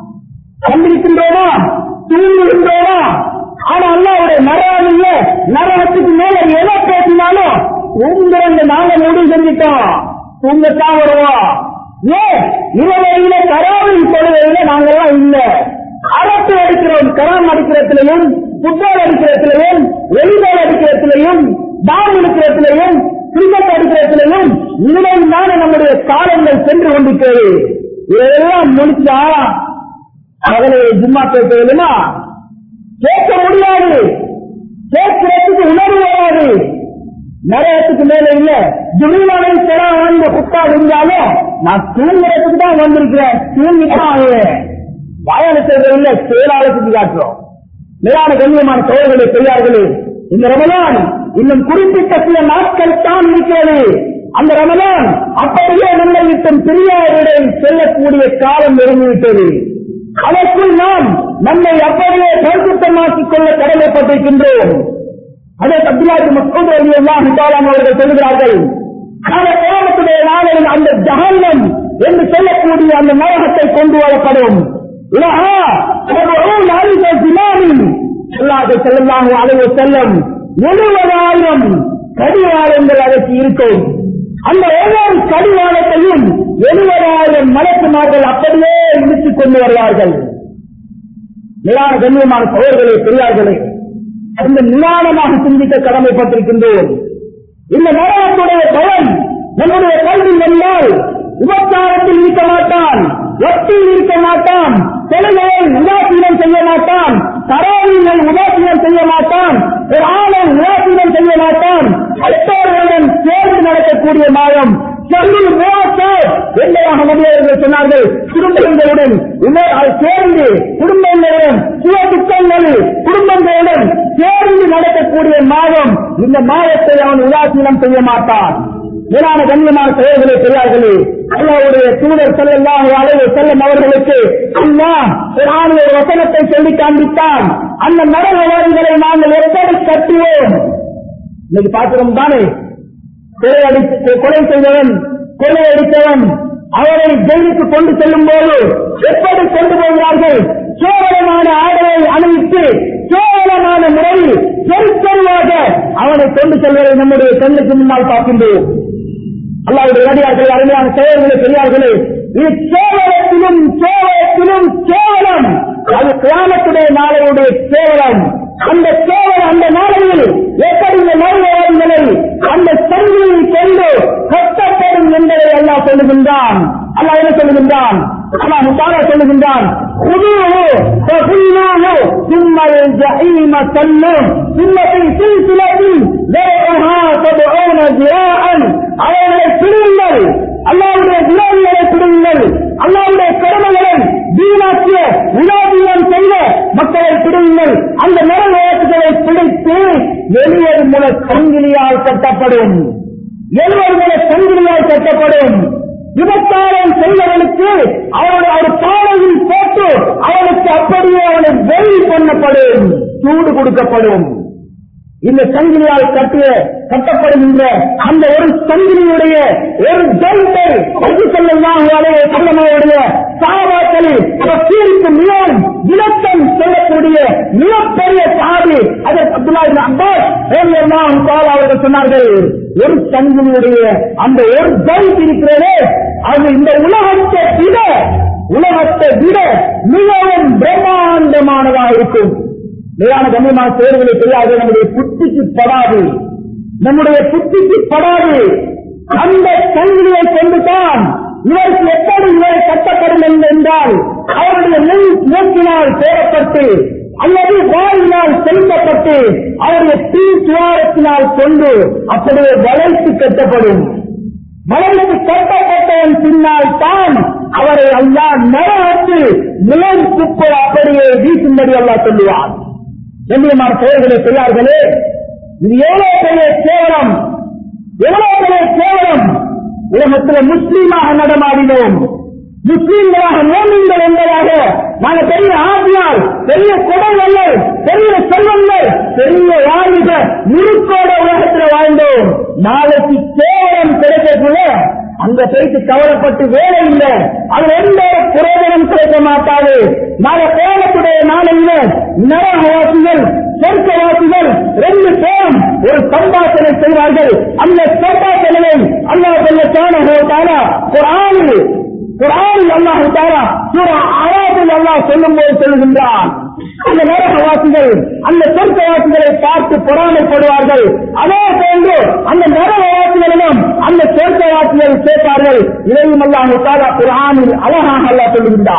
தூங்குகின்றோமா? ஆனா அல்லாஹ்வுடைய நரகமில்ல, நரகத்துக்கு மேல எதை பேசினாலும் உங்க நாங்க முடிவு செஞ்சிட்டோம், தூங்கத்தான் வருவோம். ஏன் இரவையில தராவின் தொழுகையில நாங்கெல்லாம் இல்ல. அரசு அடிக்கிறோம், கரம் அடிக்கிறதுலையும், புட்பால் அடிக்கிறதுலையும், வெளிபால் அடிக்கிறதுலையும், டாம் அடிக்கிறதுலையும், கிரிக்கெட் அடிக்கிறதுலையும் இதிலும் தானே நம்முடைய காலங்கள் சென்று கொண்டிருக்கிறது. இதெல்லாம் முடிச்சா அவனை ஜும்மா கேட்கவில்லைன்னா கேட்க முடியாது, கேட்கிறதுக்கு உணர்வு வராது. நிறையத்துக்கு மேல இல்ல. ஜும்மாவை சில வாங்க குட்டா இருந்தாலும் நான் தூங்குறதுக்கு தான் வந்திருக்கிறேன், தூங்கிதான் ஆகுவேன். வாயால செய்வது இல்ல, செயலாளத்துக்கு காட்டுறோம். மேலான கண்ணியமான சோழர்களே, பெரியார்களே, இந்த ரமலான் இன்னும் குறிப்பிட்ட சில நாட்கள் தான் இருக்கிறது. அந்த ரமலான் அப்படியே நம்மை விட்டும் பிரியாரிடை செல்லக்கூடிய காலம் நெருங்கிவிட்டது. அதற்குள் நாம் நம்மை அப்படியே பரிசுத்தமாக்கிக் கொள்ள கடமைப்பட்டிருக்கின்றோம். அதே அப்துல்லாஹ் மஸ்ஊத் ரலியல்லாஹு தஆலா அவர்கள் சொல்கிறார்கள், காலத்துடைய நாளில் அந்த ஜஹன்னம் என்று சொல்லக்கூடிய அந்த நரகத்தை கொண்டு வரப்படும். ஸல்லல்லாஹு அலைஹி வஸல்லம் 70,000 கடிவாளங்கள் அதற்கு இருக்கும். அந்த ஒவ்வொரு கடிவாளத்தையும் 70,000 மலக்குமார்கள் அப்படியே இழுத்துக் கொண்டு வருவார்கள். நிலான கண்ணியமான சோழர்களே, பெரியார்களே, அந்த நிதானமாக சிந்திக்க கடமைப்பட்டிருக்கின்றோம். இந்த நரகத்துடைய பலன் நம்முடைய கல்வி வந்தால் உபச்சாரத்தில் இருக்க மாட்டான், ஒட்டில் இருக்க மாட்டான், தொழிலை உதாசீனம் செய்ய மாட்டான், தராவினை உதாசீனம் செய்ய மாட்டான், ஒரு ஆணை உதாசீனம் செய்ய மாட்டான். அடுத்தவர்களுடன் சேர்ந்து நடக்கக்கூடிய மாதம் என்பதாக நபியவர்கள் சொன்னார்கள். குடும்பங்களுடன் சேர்ந்து, குடும்பங்களுடன் சுய துக்கங்கள் குடும்பங்களுடன் சேர்ந்து நடக்கக்கூடிய மாதம். இந்த மாதத்தை அவன் உதாசீனம் செய்ய மாட்டான். மேலான கண்ணியமான செயல்களை பெரியார்களே, அல்லாஹ்வுடைய தூதர் ஸல்லல்லாஹு அலைஹி வஸல்லம் அவர்களுக்கு அல்லாஹ் குர்ஆனில் ஒரு வசனத்தை சொல்லி காண்பித்தான். அந்த நரகவாதிகளை நாங்கள் எப்படி கட்டுவோம்? இன்னைக்கு பார்க்கிறோம் தானே, கொலை செய்தவன், கொலை அடித்தவன், அவரை ஜெயிலுக்கு கொண்டு செல்லும் போது எப்படி கொண்டு போகிறார்கள்? கேவலமான ஆடையை அணிவித்து கேவலமான முறையில் செருவாக அவனை கொண்டு செல்வதை நம்முடைய கண்ணுக்கு முன்னால் பார்க்கின்றோம். அல்லாஹ்வுடைய நபியார்கள், அருமையான செயல்களை பெரியார்களே, இது கேவலத்திலும் கேவலத்திலும் கேவலம். அது கியாமத்துடைய நாளையுடைய கேவலம். அந்த கேவலம் அந்த நாளையில் எப்படி இந்த நோய்வாதிகளை அந்த சங்கிலியை கொண்டு கட்டப்படும் என்பதை அல்லாஹ் சொல்லுகின்றான். அல்லாஹ் என்ன சொல்லுகின்றான்? அல்லாஹ் முத்தாரா சொல்லுகின்றான், அவர்களை பிடிங்கள், அல்லாஹ்வுடைய விரோதிகளை பிடிங்கள், அல்லாஹ்வுடைய கடமைகளை வீணாக்கிய விரோதியம் செய்த மக்களை பிடிங்கள். அந்த நரகவாசிகளை பிடித்து வெளியர் மூல சங்கிலியால் கட்டப்படும், எழுவர் மூல சங்கிலியால் கட்டப்படும். விபச்சாரம் செய்தவனுக்கு அவருடைய ஒரு பானையில் போட்டு அவனுக்கு அப்படியே அவனை வெறி பண்ணப்படும், சூடு கொடுக்கப்படும். இந்த சங்கிலியால் கட்டப்படுகின்ற அந்த ஒரு சங்கிலியுடைய ஒரு ஜெயத்தை சொல்லக்கூடிய சாபாக்களில் மிகவும் விளக்கம் சொல்லக்கூடிய மிகப்பெரிய சாதி அதற்கு அப்துல்லாஹ் இப்னு அப்பாஸ் அவர்கள் சொன்னார்கள், ஒரு சங்கிலியுடைய அந்த ஒரு ஜெயத் இருக்கிறதே, அது இந்த உலகத்தை விட மிகவும் பிரம்மாண்டமானதாக இருக்கும். மேலான கண்ணியமான செயல்களை தெரியாது, நம்முடைய புத்திக்கு படாது. அந்த சங்கிலியை கொண்டுதான் இவருக்கு எப்படி இவரை கட்டப்படும் என்றால், அவருடைய மூக்கினால் தேடப்பட்டு அல்லது வாயினால் செலுத்தப்பட்டு அவருடைய தீசுவாரத்தினால் கொண்டு அப்படியே வளைத்து கட்டப்படும். வளைத்து கட்டப்பட்டவன் பின்னால் தான் அவரை அல்லாஹ் நரகத்தில் நிலம் குப்பை அப்படியே வீசும்படி அல்லாஹ் சொல்லுவான். கண்ணியமான செயல்களை பெரியார்களே, இது எவ்வளவு பெரிய கேவலம்! உலகத்தில் முஸ்லீமாக நடமாடினோம், முஸ்லீம்களாக மோமின்கள் என்பதாக நாங்கள் பெரிய ஆசியால், பெரிய குடங்கள், பெரிய செல்வங்கள், பெரிய வாழ்க முழுக்கோட உலகத்தில் வாழ்ந்தோம். நாளைக்கு கேவலம் கிடைக்கக்குள்ள அங்க போயிட்டு கவலைப்பட்டு வேலை இல்லை, அது எந்த பிரயோஜனம் கிடைக்க மாட்டாது. நாளை கோலத்துடைய நாளையில நரகவாசிகள் சொர்க்கவாசிகள் 2 பேரும் ஒரு சம்பாஷணை செய்வார்கள். அந்த சம்பாஷணையை அல்லாஹ் ஜல்ல ஷானஹு வ தஆலா குர்ஆனில் குர்ஆனில் அல்லாஹ் தஆலா சூரா ஆராஃபில் அல்லாஹ் சொல்லும்போது சொல்லுகின்றான், அந்த நரகவாசிகள் அந்த சொர்க்கவாசிகளை பார்த்து பொறாமைப்படுவார்கள். அதே போன்று அந்த நரகவாசிகளிலும் அந்த சொர்க்கவாசிகள் கேட்பார்கள். இதையும் அல்லாஹ் தஆலா குர்ஆனில் அழகாக அல்லாஹ்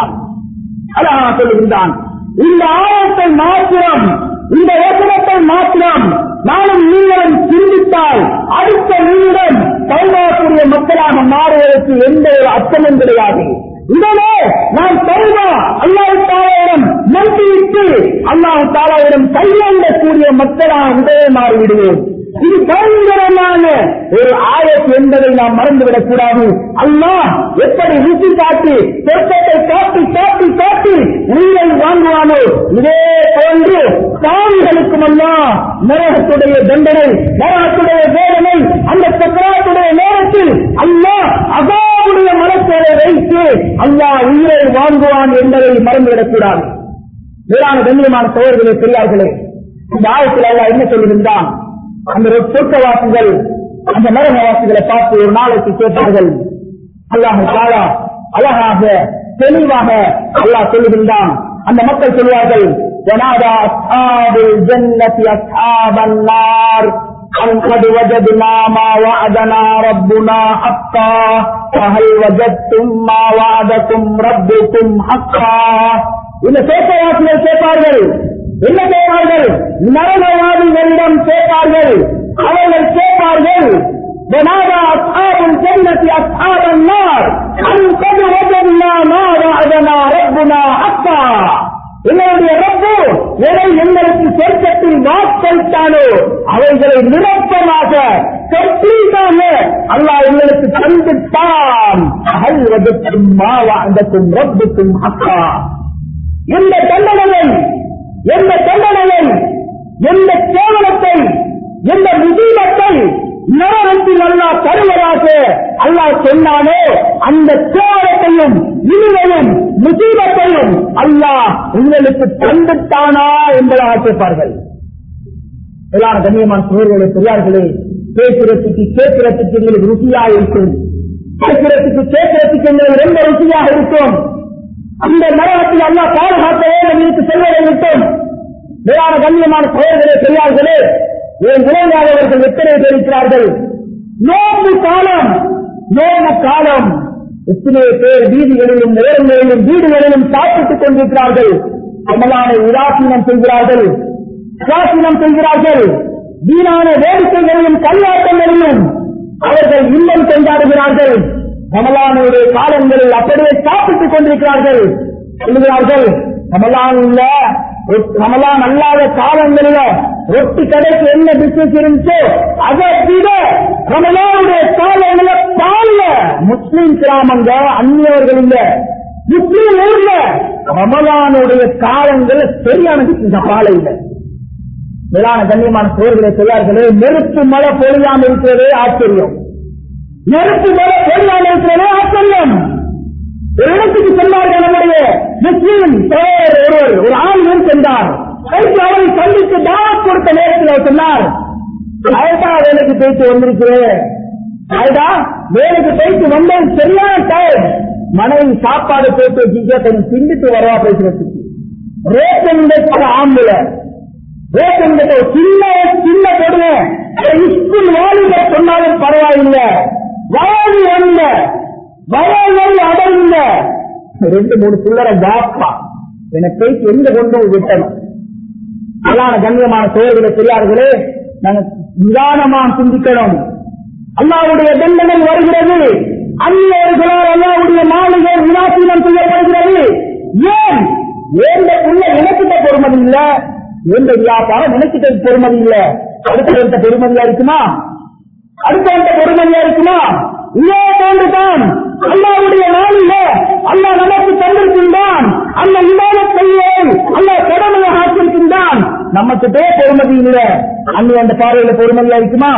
சொல்லுகின்றான். இந்த ஆயத்தை மாத்திரம், இந்த வசனத்தை மாத்திரம் நானும் நீங்களும் சிந்தித்தால் அடுத்த நிமிடம் தௌபாவுடைய மக்களாக மாறுவதற்கு எந்த ஒரு அர்த்தமும் கிடையாது. இதனே நாம் தௌபா அல்லாஹ் தஆலாவிடம் மன்னிட்டு அல்லாஹ் தஆலாவிடம் கையேந்தக்கூடிய மக்களாக உடனே மாறிவிடுவோம். இது பயங்கரமான ஒரு ஆயத் என்பதை நாம் மறந்துவிடக் கூடாது. அல்லாஹ் எப்படி ருசி காட்டி சொர்க்கத்தை காட்டி காட்டி காட்டி உயிரை வாங்குவானோ இதே போன்று சாமிகளுக்கும் அல்லாஹ் நரகத்துடைய தண்டனை, நரகத்துடைய வேதனை, அந்த சக்கராத்துடைய நேரத்தில் அல்லாஹ் அல்லாஹ்வுடைய மனசோரை வைத்து அல்லாஹ் உயிரை வாங்குவான் என்பதை மறந்துவிடக் கூடாது. வேளாண் கண்ணியமான சோழர்களே, பெரியார்களே, இந்த ஆயத்தில் அல்லாஹ் என்ன சொல்லுகின்றான்? அந்த சொர்க்கவாசிகள் அந்த நரகவாசிகளை பார்த்து ஒரு நாளைக்கு கேட்டார்கள். அல்லாஹ் தஆலா அழகாக தெளிவாக அல்லாஹ் சொல்லுகின்றான். அந்த மக்கள் சொல்வார்கள், வனாதா அஸ்ஹாபுல் ஜன்னதி அஸ்ஹாபன் நார் அன் கத் வஜத்னா மா வஅதனா ரப்புனா ஹக்கா ஃபஹல் வஜத்தும் மா வஅதகும் ரப்புக்கும் ஹக்கா. இந்த சொர்க்கவாசிகள் கேட்பார்கள். என்ன கேட்பார்கள்? நரகவாதிகளிடம் கேட்பார்கள். அவர்கள் கேட்பார்கள், வனாதா அஸ்ஹாபுல் ஜன்னதி அஸ்ஹாபன் நார் அன் கத் வஜத்னா மா வஅதனா ரப்புனா ஹக்கா. எங்களுடைய ரப்பு எதை எங்களுக்கு சொர்க்கத்தில் வாக்களித்தானோ அவைகளை நிரப்பமாக கம்ப்ளீட்டாக அல்லாஹ் எங்களுக்கு தந்துட்டான். ஃபஹல் வஜத்தும் மா வஅதகும் ரப்புக்கும் ஹக்கா. எந்த தண்டனையை, எந்த கேவலத்தை, எந்த முசீபத்தை நரகத்தில் அல்லாஹ் தருவதாக அல்லாஹ் சொன்னானோ அந்த கேவலத்தையும் இழிவையும் முசீபத்தையும் அல்லாஹ் உங்களுக்கு தந்துட்டானா என்பதாக கேட்பார்கள். எல்லாரும் கண்ணியமான சோழர்களே, பெரியார்களே, பேசுறதுக்கு கேட்கிறதுக்கு எங்களுக்கு ருசியாக இருக்கும். கேட்கிறதுக்கு எங்களுக்கு ரொம்ப ருசியாக இருக்கும். அந்த நரகத்தில் அல்லாஹ் பாதுகாக்க வேண்டும் என்று செல்வதை விட்டோம். வேளாண் கண்ணியமான சோழர்களே, பெரியார்களே, என் உலகாதவர்கள் எத்தனை பேர் இருக்கிறார்கள்? நோம்பு காலம் எத்தனை பேர் வீதிகளிலும் நேரங்களிலும் வீடுகளிலும் சாப்பிட்டுக் கொண்டிருக்கிறார்கள். ரமலானை உதாசீனம் செய்கிறார்கள். வீணான வேடிக்கைகளிலும் கல்லாட்டங்களிலும் அவர்கள் இல்லம் கொண்டாடுகிறார்கள். ரமலானுடைய காலங்களில் அப்படியே சாப்பிட்டுக் கொண்டிருக்கிறார்கள். சொல்லுகிறார்கள், ரமலான் அல்லாத காலங்களில் ரொட்டி கடைக்கு என்ன பிசினஸ் இருந்துச்சோ அதை விட ரமலானுடைய காலங்களில் பால்ல முஸ்லீம் கிராமங்க, அந்நியவர்கள் இல்ல, முஸ்லீம் ஊர்ல ரமலானுடைய காலங்கள் சரியான பிசினஸ் பாலை இல்லை. மேலான கண்ணியமான சோழர்களை சொல்வார்களே, நெருப்பு மழை பொழியாமல் இருக்கிறதே ஆச்சரியம். ஒரு இடத்துக்கு சென்றார்கள். நம்முடைய முஸ்லீம் ஒருவர், ஒரு ஆண் சென்றார். அவரை சந்தித்து தாவத் கொடுத்த நேரத்தில் சொன்னார், ஐடா வேலைக்கு போயிட்டு வந்திருக்கிறேன், ஐடா வேலைக்கு போயிட்டு வந்தேன், சரியான டைம், மனைவி சாப்பாடு போட்டு வச்சுக்க கொஞ்சம் திண்டுட்டு வரவா பேசுறதுக்கு. ரேஷன் ஆம்புல ரேஷன் சின்ன போடுவேன், ஸ்கூல் வாலிப சொன்னாலும் பரவாயில்லை, வயது அல்ல வயது அடல்ல 2-3 பிள்ளரை வாப்பா எனக்கு போயிட்டு எங்க கொண்டு விட்டணும். அல்லாஹ் கண்ணியமான சோழர்களை பெரியார்களே, நாங்கள் நிதானமாக சிந்திக்கணும். அல்லாஹ்வுடைய தண்டனை வருகிறது. அந்நியர்களால் அல்லாஹ்வுடைய மாளிகை விநாசீனம் செய்யப்படுகிறது. ஏன் புள்ள எனக்கிட்ட பொறுமதி இல்ல, எந்த வியாபாரம் எனக்கிட்ட பொறுமதி இல்ல, அடுத்த பொறுமதியா இருக்குமா? இதே போன்றுதான் அல்லாஹ்வுடைய நாளில அல்லாஹ் நமக்கு தந்திருக்கின்றான். அந்த இபாதத்தையே அல்லாஹ் கடமையாக ஆக்கியிருக்கின்றான். நமக்கிட்டே பொறுமதி இல்ல, அங்கே அந்த பார்வையில பொறுமதியா இருக்குமா?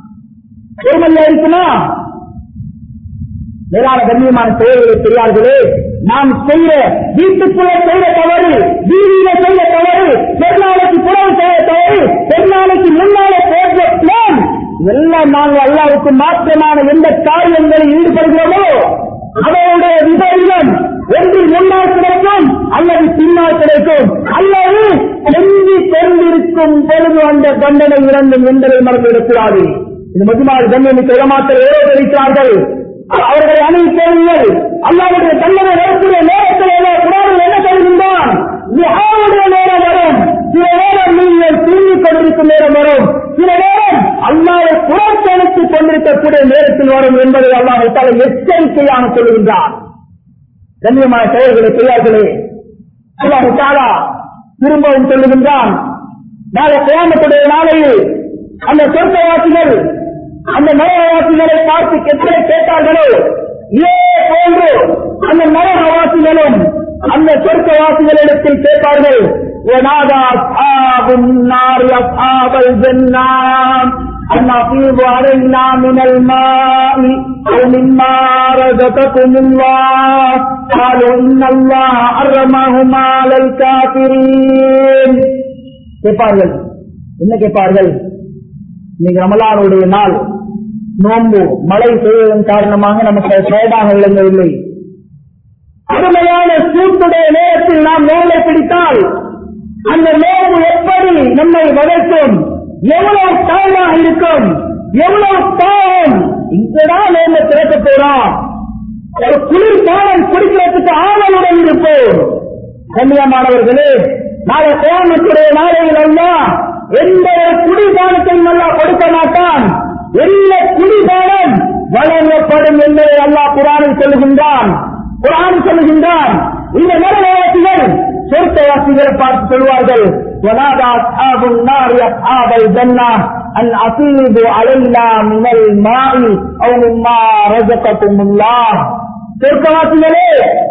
மேலான கண்ணியமான செயல்களை பெரியார்களே, நாம் செய்ய வீட்டுக்குள்ள செய்த தவறு, வீதியில செய்த தவறு, பெருநாளைக்கு புறம் செய்த தவறு, பெருநாளைக்கு முன்னாலே போன்ற பிளான் எல்லாம் நாங்கள் அல்லாஹ்வுக்கு மாற்றமான எந்த காரியங்களில் ஈடுபடுகிறோமோ அவருடைய விஜயம் ஒன்று முன்னால் கிடைக்கும் அல்லது பின்னால் கிடைக்கும் அல்லது செஞ்சு கொண்டிருக்கும் பொழுது அந்த தண்டனை இறந்தும் என்பதை மறந்துவிடக்கூடாது. இது மஜ்மால் கண்ணியமிக்க உலமாக்கள் இருக்கிறார்கள். அவர்களை அணிவிக்கவில்லை. அல்லாஹ்வுடைய தண்டனை வரக்கூடிய நேரத்தில் குர்ஆனில் என்ன சொல்கின்றான்? லிஹாவுடைய நேரம் வரும், சில நேரம் நீங்கள் தூங்கிக் கொண்டிருக்கும் நேரம் வரும், சில நேரம் அல்லாஹ்வை புறக்கணித்துக் கொண்டிருக்கக்கூடிய நேரத்தில் வரும் என்பதை அல்லாஹ் தஆலா எச்சரிக்கையாக சொல்கின்றார். கண்ணியமான செயல்களை செய்யார்களே, அல்லாஹ் தஆலா திரும்பவும் சொல்லுகின்றான், நாளை கியாமத்துடைய நாளையில் அந்த சொர்க்கவாசிகள் அந்த நரகவாசிகளை பார்த்து எத்தனை கேட்டார்களோ இதே போன்று அந்த நரகவாசிகளும் அந்த சொர்க்கவாசிகளிடத்தில் கேட்பார்கள். وَنَادَى أَصْحَابُ النَّارِ أَصْحَابَ الْجَنَّةِ أَنْ أَفِيضُوا عَلَيْنَا مِنَ الْمَاءِ أَوْ مِمَّا رَزَقَكُمُ اللَّهُ قَالُوا إِنَّ اللَّهَ حَرَّمَهُمَا عَلَى الْكَافِرِينَ. கேட்பார்கள். என்ன கேட்பார்கள்? இன்னைக்கு ரமலானுடைய நாள், நோன்பு, மழை பெய்வதன் காரணமாக நமக்கு சேடாக விளங்கவில்லை. கடுமையான சூட்டுடைய நேரத்தில் நாம் நோன்பை பிடித்தால் அந்த நோன்பு எப்படி நம்மை வதைக்கும், எவ்வளவு தாழ்வாக இருக்கும், எவ்வளவு தாழம். இங்கதான் நோன்பை திறக்க போறோம். ஒரு குளிர் பானம் குடிக்கிறதுக்கு ஆவலுடன் இருப்போம். கண்ணியமானவர்களே, நாளை கியாமத்துடைய நாளையில் அல்லாஹ் எந்த ஒரு குடிபானத்தையும் அல்லாஹ் கொடுக்க மாட்டான். எல்லா குடிபானம் வழங்கப்படும் என்பதை அல்லாஹ் குர்ஆனில் சொல்லுகின்றான். இந்த நரகவாசிகள் சொர்க்கவாசிகளை பார்த்து சொல்வார்கள், وَنَادَى أَصْحَابُ النَّارِ أَصْحَابَ الْجَنَّةِ أَنْ أَفِيضُوا عَلَيْنَا مِنَ الْمَاءِ أَوْ مِمَّا رَزَقَكُمُ اللَّهُ. சொர்க்கவாசிகளே,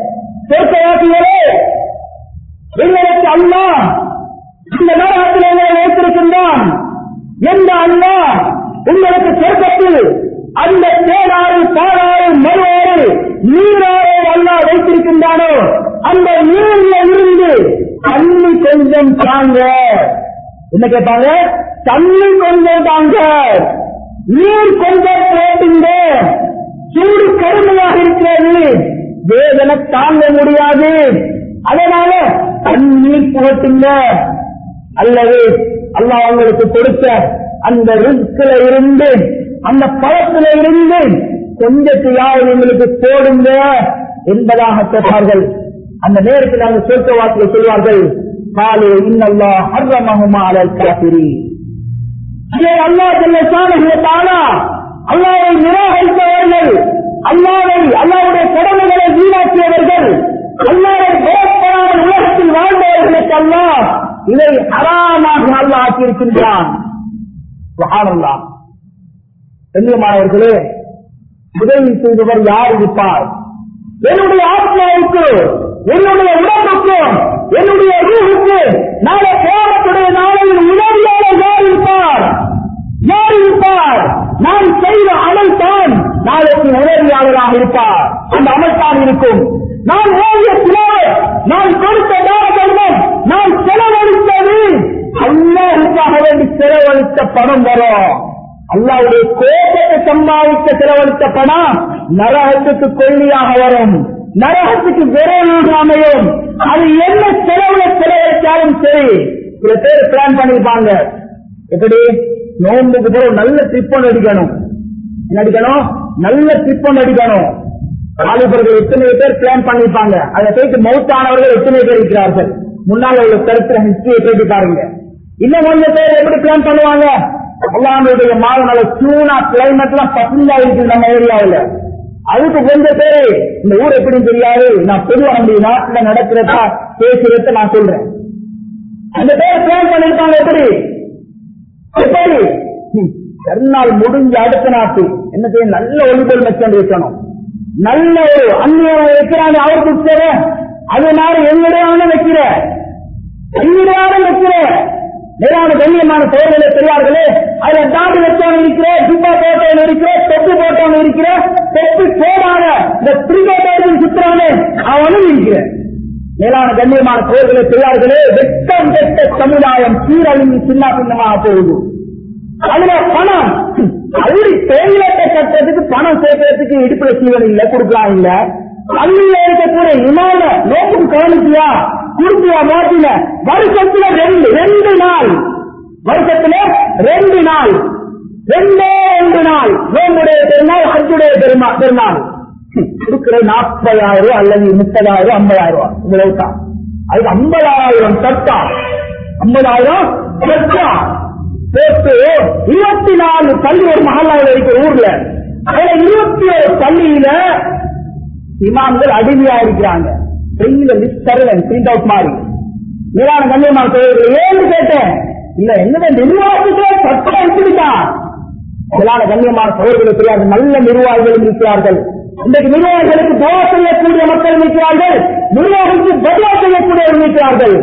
எங்களுக்கு அல்லாஹ் இந்த நரகத்தில் எங்களை வைத்திருக்கின்றான். எந்த அல்லாஹ் உங்களுக்கு சொர்க்கத்தில் அந்த தேனாறு, பாலாறு, மறுவாறு, நீராறு அல்லாஹ் வைத்திருக்கின்றானோ அந்த நீரில் இருந்து தண்ணி கொஞ்சம் தாங்க. என்ன கேட்பாங்க? தண்ணி கொஞ்சம் தாங்க, நீர் கொஞ்சம் போட்டுங்க, சூடு கடுமையாக இருக்கிறது, வேதனை தாங்க முடியாது, அதனால தண்ணீர் புகட்டுங்க. அல்லது அல்லாஹ் அவங்களுக்கு கொடுத்த அந்த ரிஸ்க்ல இருந்து, அந்த பழத்தில இருந்து கொஞ்சத்தையாவது உங்களுக்கு போடுங்க என்பதாக கேட்பார்கள். அந்த நேரத்தில் அந்த சொர்க்கவாசிகள் சொல்வார்கள், காலு இன்னல்லாஹ் ஹர்ரமஹுமா அலல் காஃபிரீன். அல்லாஹ் ஜல்ல ஷானஹு வ தஆலா அல்லாஹ்வை நிராகரித்தவர்கள், அல்லாஹ்வுடைய கடமைகளை வீணாக்கியவர்கள், அல்லாஹ்வை பயப்படாமல் உலகத்தில் வாழ்ந்தவர்களுக்கு அல்லாஹ் இதை ஹராமாக அல்லாஹ் ஆக்கியிருக்கின்றான். சுப்ஹானல்லாஹ். கண்ணியமானவர்களே, உதவி செய்தவர் யார் இருப்பார்? என்னுடைய ஆத்மாவுக்கு, என்னுடைய உடம்புக்கு, என்னுடைய ரூஹுக்கு நாளை கியாமத்துடைய நாளையில் உதவியாளர் யார் இருப்பார்? நான் செய்த அமல் தான் நாளைக்கு உதவியாளராக இருப்பார். அந்த அமல் தான் இருக்கும். நான் ஓடிய சிலர், நான் கொடுத்த தானம், நான் செலவழித்தது அல்லாஹ்வுக்காக வேண்டி செலவழித்த பணம் வரும். அல்லாஹ்வுடைய கோபத்தை சம்பாதிக்க செலவழித்த பணம் நரகத்துக்கு கொள்ளியாக வரும், நரகத்துக்கு விரைவாக அமையும். அது என்ன செலவுல செலவழித்தாலும் சரி. சில பேர் பிளான் பண்ணிருப்பாங்க, எப்படி நோன்புக்கு போற நல்ல ட்ரிப்பன் அடிக்கணும், என்ன அடிக்கணும்? நல்ல ட்ரிப்பன் அடிக்கணும். வாலிபர்கள் எத்தனை பேர் பிளான் பண்ணிருப்பாங்க, அதை போயிட்டு மௌத்தானவர்கள் எத்தனை பேர் இருக்கிறார்கள்? முன்னால் உள்ள சரித்திர ஹிஸ்டரியை கேட்டு பாருங்க. இன்னும் கொஞ்சம் பேர் எப்படி பிளான் பண்ணுவாங்க? அல்லாஹ்வுடைய மாதனால சூனா கிளைமேட்லாம் பசுந்தா இருக்கு நம்ம ஏரியாவில். அதுக்கு கொஞ்சம் பேரு இந்த ஊர் எப்படி தெரியாது, நான் பொதுவாக நம்முடைய நாட்டில் நடக்கிறதா பேசுறத நான் சொல்றேன். அந்த பேர் பிளான் பண்ணிருப்பாங்க. எப்படி கருநாள் முடிஞ்ச அடுத்த நாட்டு என்ன செய்ய, நல்ல ஒளிபல் மெச்சம் இருக்கணும், நல்ல ஒரு அந்நியம் வைக்கிறாங்க அவருக்கு தேவை. அதனால எங்கடையான வைக்கிற நேரான கண்ணியமான செயல்களை செய்வார்களே, அதுல தாடி வச்சவன் இருக்கிற, ஜிப்பா போட்டவன் இருக்கிற, தொப்பு போட்டவன் இருக்கிற, தொப்பு போடாத இந்த திரிகோட்டத்தில் சுற்றுறானே அவனும் இருக்கிற. மேலான கண்ணியமான செயல்களை செய்வார்களே, வெட்டம் கெட்ட சமுதாயம் சீரழிந்து சின்ன பின்னமாக போகுது. அதுல பணம் அப்படி தேயிலத்தை கட்டுறதுக்கு பணம் சேர்க்கறதுக்கு இடுப்புல சீவன் இல்ல, கொடுக்கலாம் இல்ல. பள்ளியில இருக்கக்கூடிய இமாம நோக்கம் கவனிச்சியா, குடுப்பியா, மாட்டில வருஷத்துல ரெண்டு நாள், வருஷத்துல 2 நாள், 2 நாள் நோம்புடைய பெருநாள், ஹஜ்ஜுடைய பெருநாள் கொடுக்கிற 40,000 அல்லது 30,000 50,000 இவ்வளவு தான். அதுக்கு 50,000 தட்டா, 50,000 தட்டா போட்டு 24 பள்ளி ஒரு மஹல்லாவில் இருக்கிற ஊர்ல, அதுல 21 பள்ளியில இமாம்கள் அடிமையா இருக்கிறாங்க. கையில லிஸ்ட் தருவேன் பிரிண்ட் அவுட் மாதிரி. மேலான கண்ணியமான சோதரர்கள் ஏன்னு கேட்டேன், இல்ல என்ன நிர்வாகத்துல சட்டம் இப்படித்தான். மேலான கண்ணியமான சோதரர்கள் தெரியாது, நல்ல நிர்வாகிகள் இருக்கிறார்கள். இன்றைக்கு நிர்வாகிகளுக்கு துவா செய்யக்கூடிய மக்கள் இருக்கிறார்கள், நிர்வாகிக்கு பதிலா செய்யக்கூடியவர்கள் இருக்கிறார்கள்.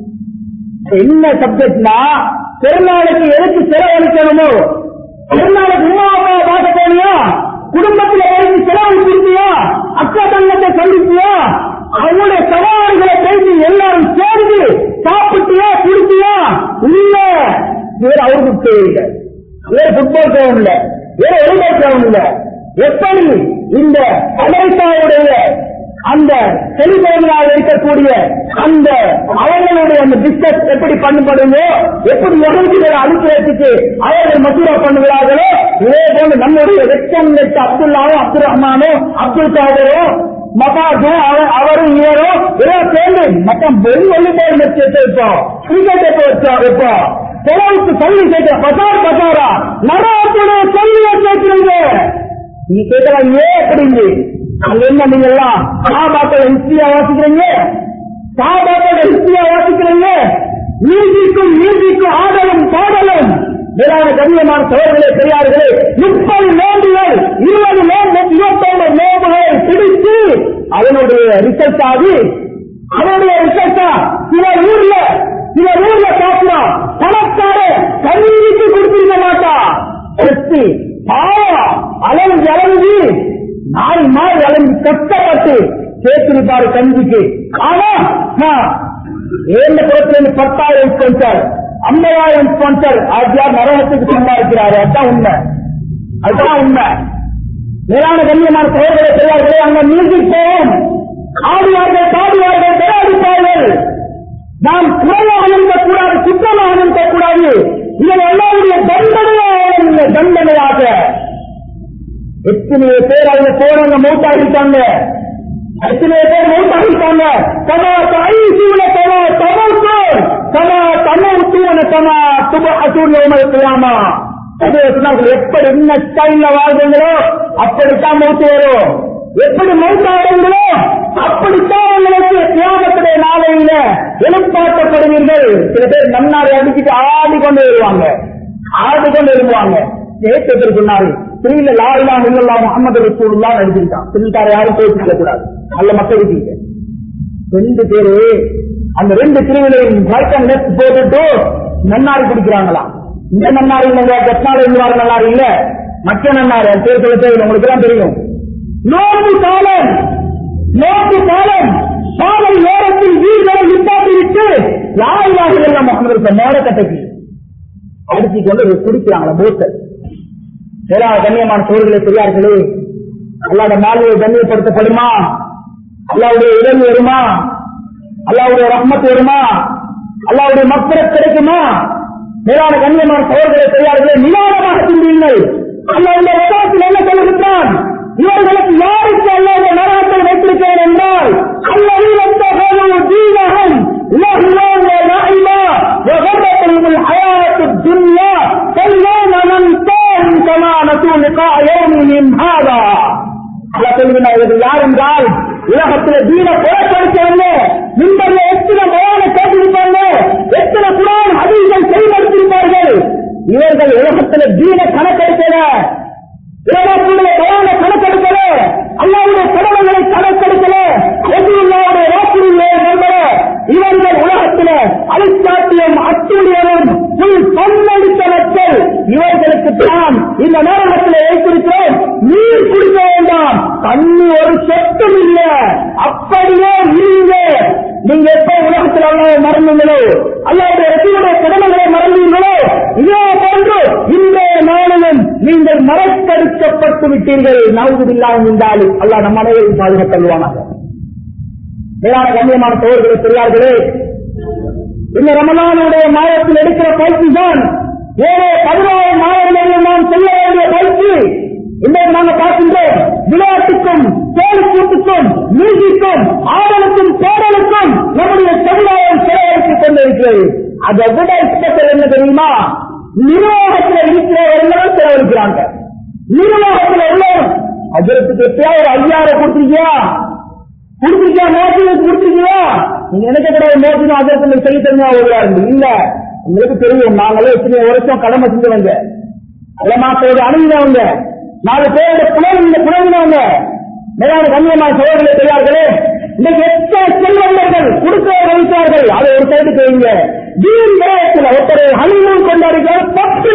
என்ன சப்ஜெக்ட்னா, பெருநாளுக்கு எதுக்கு செலவழிக்கணுமோ, பெருநாளுக்கு உமாவை பார்க்க போனியா, குடும்பத்தில் எதுக்கு செலவு கொடுத்தியா, அக்கா தங்கத்தை சந்திப்பியா, அவங்களுடைய சவால்களை பேசி எல்லாரும் சேர்ந்து சாப்பிட்டியா, குடித்தியா இல்ல, வேற அவருக்கு தேவையில்லை, வேற புட்பால் தேவை இல்லை, வேற ஒலிபரப்பு தேவை இல்லை. எப்படி இந்த அமெரிக்காவுடைய அந்த செலிபரங்களாக இருக்கக்கூடிய அந்த அவர்களுடைய அந்த பிசினஸ் எப்படி பண்ணப்படுமோ, எப்படி எதிர்ப்புகளை அனுப்புறதுக்கு அவர்கள் மசூரா பண்ணுகிறார்களோ, இதே போல நம்முடைய வெச்சம் அப்துல்லாவும் அப்துல் ரஹ்மானோ அப்துல் காதரோ மகாஜோ அவரும் இவரோ எல்லாம் சேர்ந்து மொத்தம் வெள்ளி வச்சு வைப்போம், கிரிக்கெட் வைப்போம், செலவுக்கு சொல்லி கேட்க பசாரா நரகத்துடைய சொல்லியை கேட்கிறீங்க. நீ கேட்கலாம் ஏன் அப்படின்னு, அங்க என்ன நீங்க எல்லாம் சாபாக்கள் ஹிஸ்டரியா வாசிக்கிறீங்க, சாபாக்கள் ஹிஸ்டரியா வாசிக்கிறீங்க, மியூசிக்கும் ஆடலும் பாடலும். வேளாண் கண்ணியமான சோழர்களே பெரியார்களே, 30 நோம்புகள் 20 நோம்பு 21 நோம்புகளை பிடித்து அதனுடைய ரிசல்ட் ஆகி, அதனுடைய ரிசல்ட்டா சில ஊர்ல காட்டுறான், பணக்கார கல்விக்கு கொடுத்திருக்க மாட்டா, பாவம் அலைஞ்சு நாலு நாள் அலைஞ்சு கஷ்டப்பட்டு சேர்த்திருப்பாரு கஞ்சிக்கு. ஆனா ஏழு புறத்திலிருந்து 10,000 ஸ்பான்சர் 50,000 ஸ்பான்சர் ஆகியார் நரகத்துக்கு சம்பாதிக்கிறாரு. அதுதான் உண்மை. மேலான கண்ணியமான சோழர்களை செய்வார்களே, அங்க மியூசிக் போவோம், ஆடுவார்கள், பாடுவார்கள், விளையாடிப்பார்கள். நாம் குறைவாக இருக்கக்கூடாது, சுத்தமாக இருக்கக்கூடாது. இதில் எல்லாருடைய தண்டனையாக எத்தனையோ பேர் அதுல போறவங்க மௌத்தாகிட்டாங்க, எத்தனையோ பேர் மௌத்தாகிட்டாங்க. எப்படி என்ன ஸ்டைல்ல வாழ்றீங்களோ அப்படித்தான் மௌத்து வரும், எப்படி மௌத்தாடுங்களோ அப்படித்தான் உங்களுக்கு தியாகத்துடைய நாளையில எழுப்பாட்டப்படுவீர்கள். சில பேர் நன்னாரை அடிச்சுட்டு ஆடிக்கொண்டு வருவாங்க. நேற்று சொன்னாரு, ஸ்ரீல லாயிலாம் இல்லலாம் முகமது ரசூலுல்லாஹ் நடிச்சிருக்கான். ஸ்ரீக்கார யாரும் பேசிக்க கூடாது, நல்ல மக்கள் இருக்கீங்க. 2 பேரு அந்த 2 திருவிழையும் போட்டுட்டு நன்னாரி குடிக்கிறாங்களாம். இந்த நன்னாரி கட்னால இருந்துவாரு நன்னாரி இல்ல, மற்ற நன்னாரி பேர் சொல்ல தேவை, உங்களுக்கு எல்லாம் தெரியும். நோக்கு காலம் சாலை நேரத்தில் வீடுகளை நிப்பாட்டிவிட்டு லாயிலாக இல்லலாம் முகமது நேரக்கட்டைக்கு அடிச்சு கொண்டு குடிக்கிறாங்களா போத்தல். கண்ணியமான சோழர்களை பெரியார்களே, அல்லாத மாலையை கண்ணியப்படுத்தப்படுமா, அல்லாவுடைய உதவி வருமா, அல்லாவுடைய ரஹ்மத் வருமா, அல்லாவுடைய மக்பரத் கிடைக்குமா? மேலான கண்ணியமான சோழர்களை பெரியார்களே, நிதானமாக சிந்தியுங்கள். அல்லாவுடைய வசனத்தில் என்ன சொல்லுகின்றான், இவர்களுக்கு யாருக்கு அல்லாவுடைய நரகத்தை வைத்திருக்கிறேன் என்றால் யார் என்றால் உலகத்தில் தீன புறப்படுத்தவங்க, மின்பர்ல எத்தனை பயான கேட்டிருப்பாங்க, எத்தனை குரான் ஹதீஸை செயல்படுத்தியிருப்பார்கள். இவர்கள் உலகத்தில் தீன கணக்கெடுக்கல, உலகத்துடைய பயான கணக்கெடுக்கல, அல்லாவுடைய கடவுள்களை கணக்கெடுக்கல, ரசூலுல்லாஹ்வுடைய வாக்குறுதியை நம்பல. இவர்கள் உலகத்தில் அலிச்சாட்டியம் அத்துடையவும் பன்னடித்த மக்கள். இவர்களுக்கு தான் இந்த நேரத்தில் வைத்திருக்கிறோம், நீர் குடிக்க வேண்டாம், தண்ணி ஒரு சொட்டும் இல்லை, அப்படியே இருங்க. நீங்க எப்ப உலகத்தில் அல்லாஹ்வை மறந்தீங்களோ, அல்லாஹ்வுடைய ரசூலுடைய கடமைகளை மறந்தீங்களோ, இதே போன்று இன்றைய நாளிலும் நீங்கள் மறக்கடிக்கப்பட்டு விட்டீர்கள். நவுதுபில்லாஹ் என்றால் அல்லாஹ் நம் அனைவரையும் பாதுகாத்தல்வானாக. மேலான கண்ணியமான சகோதரர்களே, பெரியார்களே, இந்த ரமலானுடைய மாதத்தில் எடுக்கிற பயிற்சி தான் வேறு 16 மாதங்களில் நாம் செய்ய வேண்டிய பயிற்சி. இன்றைக்கு நாங்கள் பார்க்கின்றோம், விளையாட்டுக்கும் தோல்கூட்டுக்கும் நீதிக்கும் ஆடலுக்கும் தேடலுக்கும் நம்முடைய சமுதாயம் செலவழித்துக் கொண்டிருக்கிறது. அதை விட ஸ்பெஷல் என்ன தெரியுமா? நிர்வாகத்தில் இருக்கிறவர்களும் செலவழிக்கிறாங்க. நிர்வாகத்தில் உள்ளவரும் அதற்கு எப்பயாவது 5000 கொடுத்திருக்கியா மோசனுக்கு கொடுத்திருக்கியா? நீங்க நினைக்கக்கூடாது மோசனும் அதற்கு செய்ய தெரிஞ்சா வருவாரு. இல்ல, உங்களுக்கு தெரியும், நாங்களே இத்தனை வருஷம் கடமை செஞ்சவங்க, அலமாக்களோட அணுகினவங்க, 4 பேரோட புலவினவங்க. மேலான கண்ணியமான சோழர்களே, பெரியார்களே, இன்னைக்கு எத்தனை செல்வந்தர்கள் கொடுக்க வைத்தார்கள். அதை ஒரு சைடு செய்யுங்க. ஜீன் விளையத்தில் ஒருத்தரை ஹனிமூன் கொண்டாடுகிறார், 10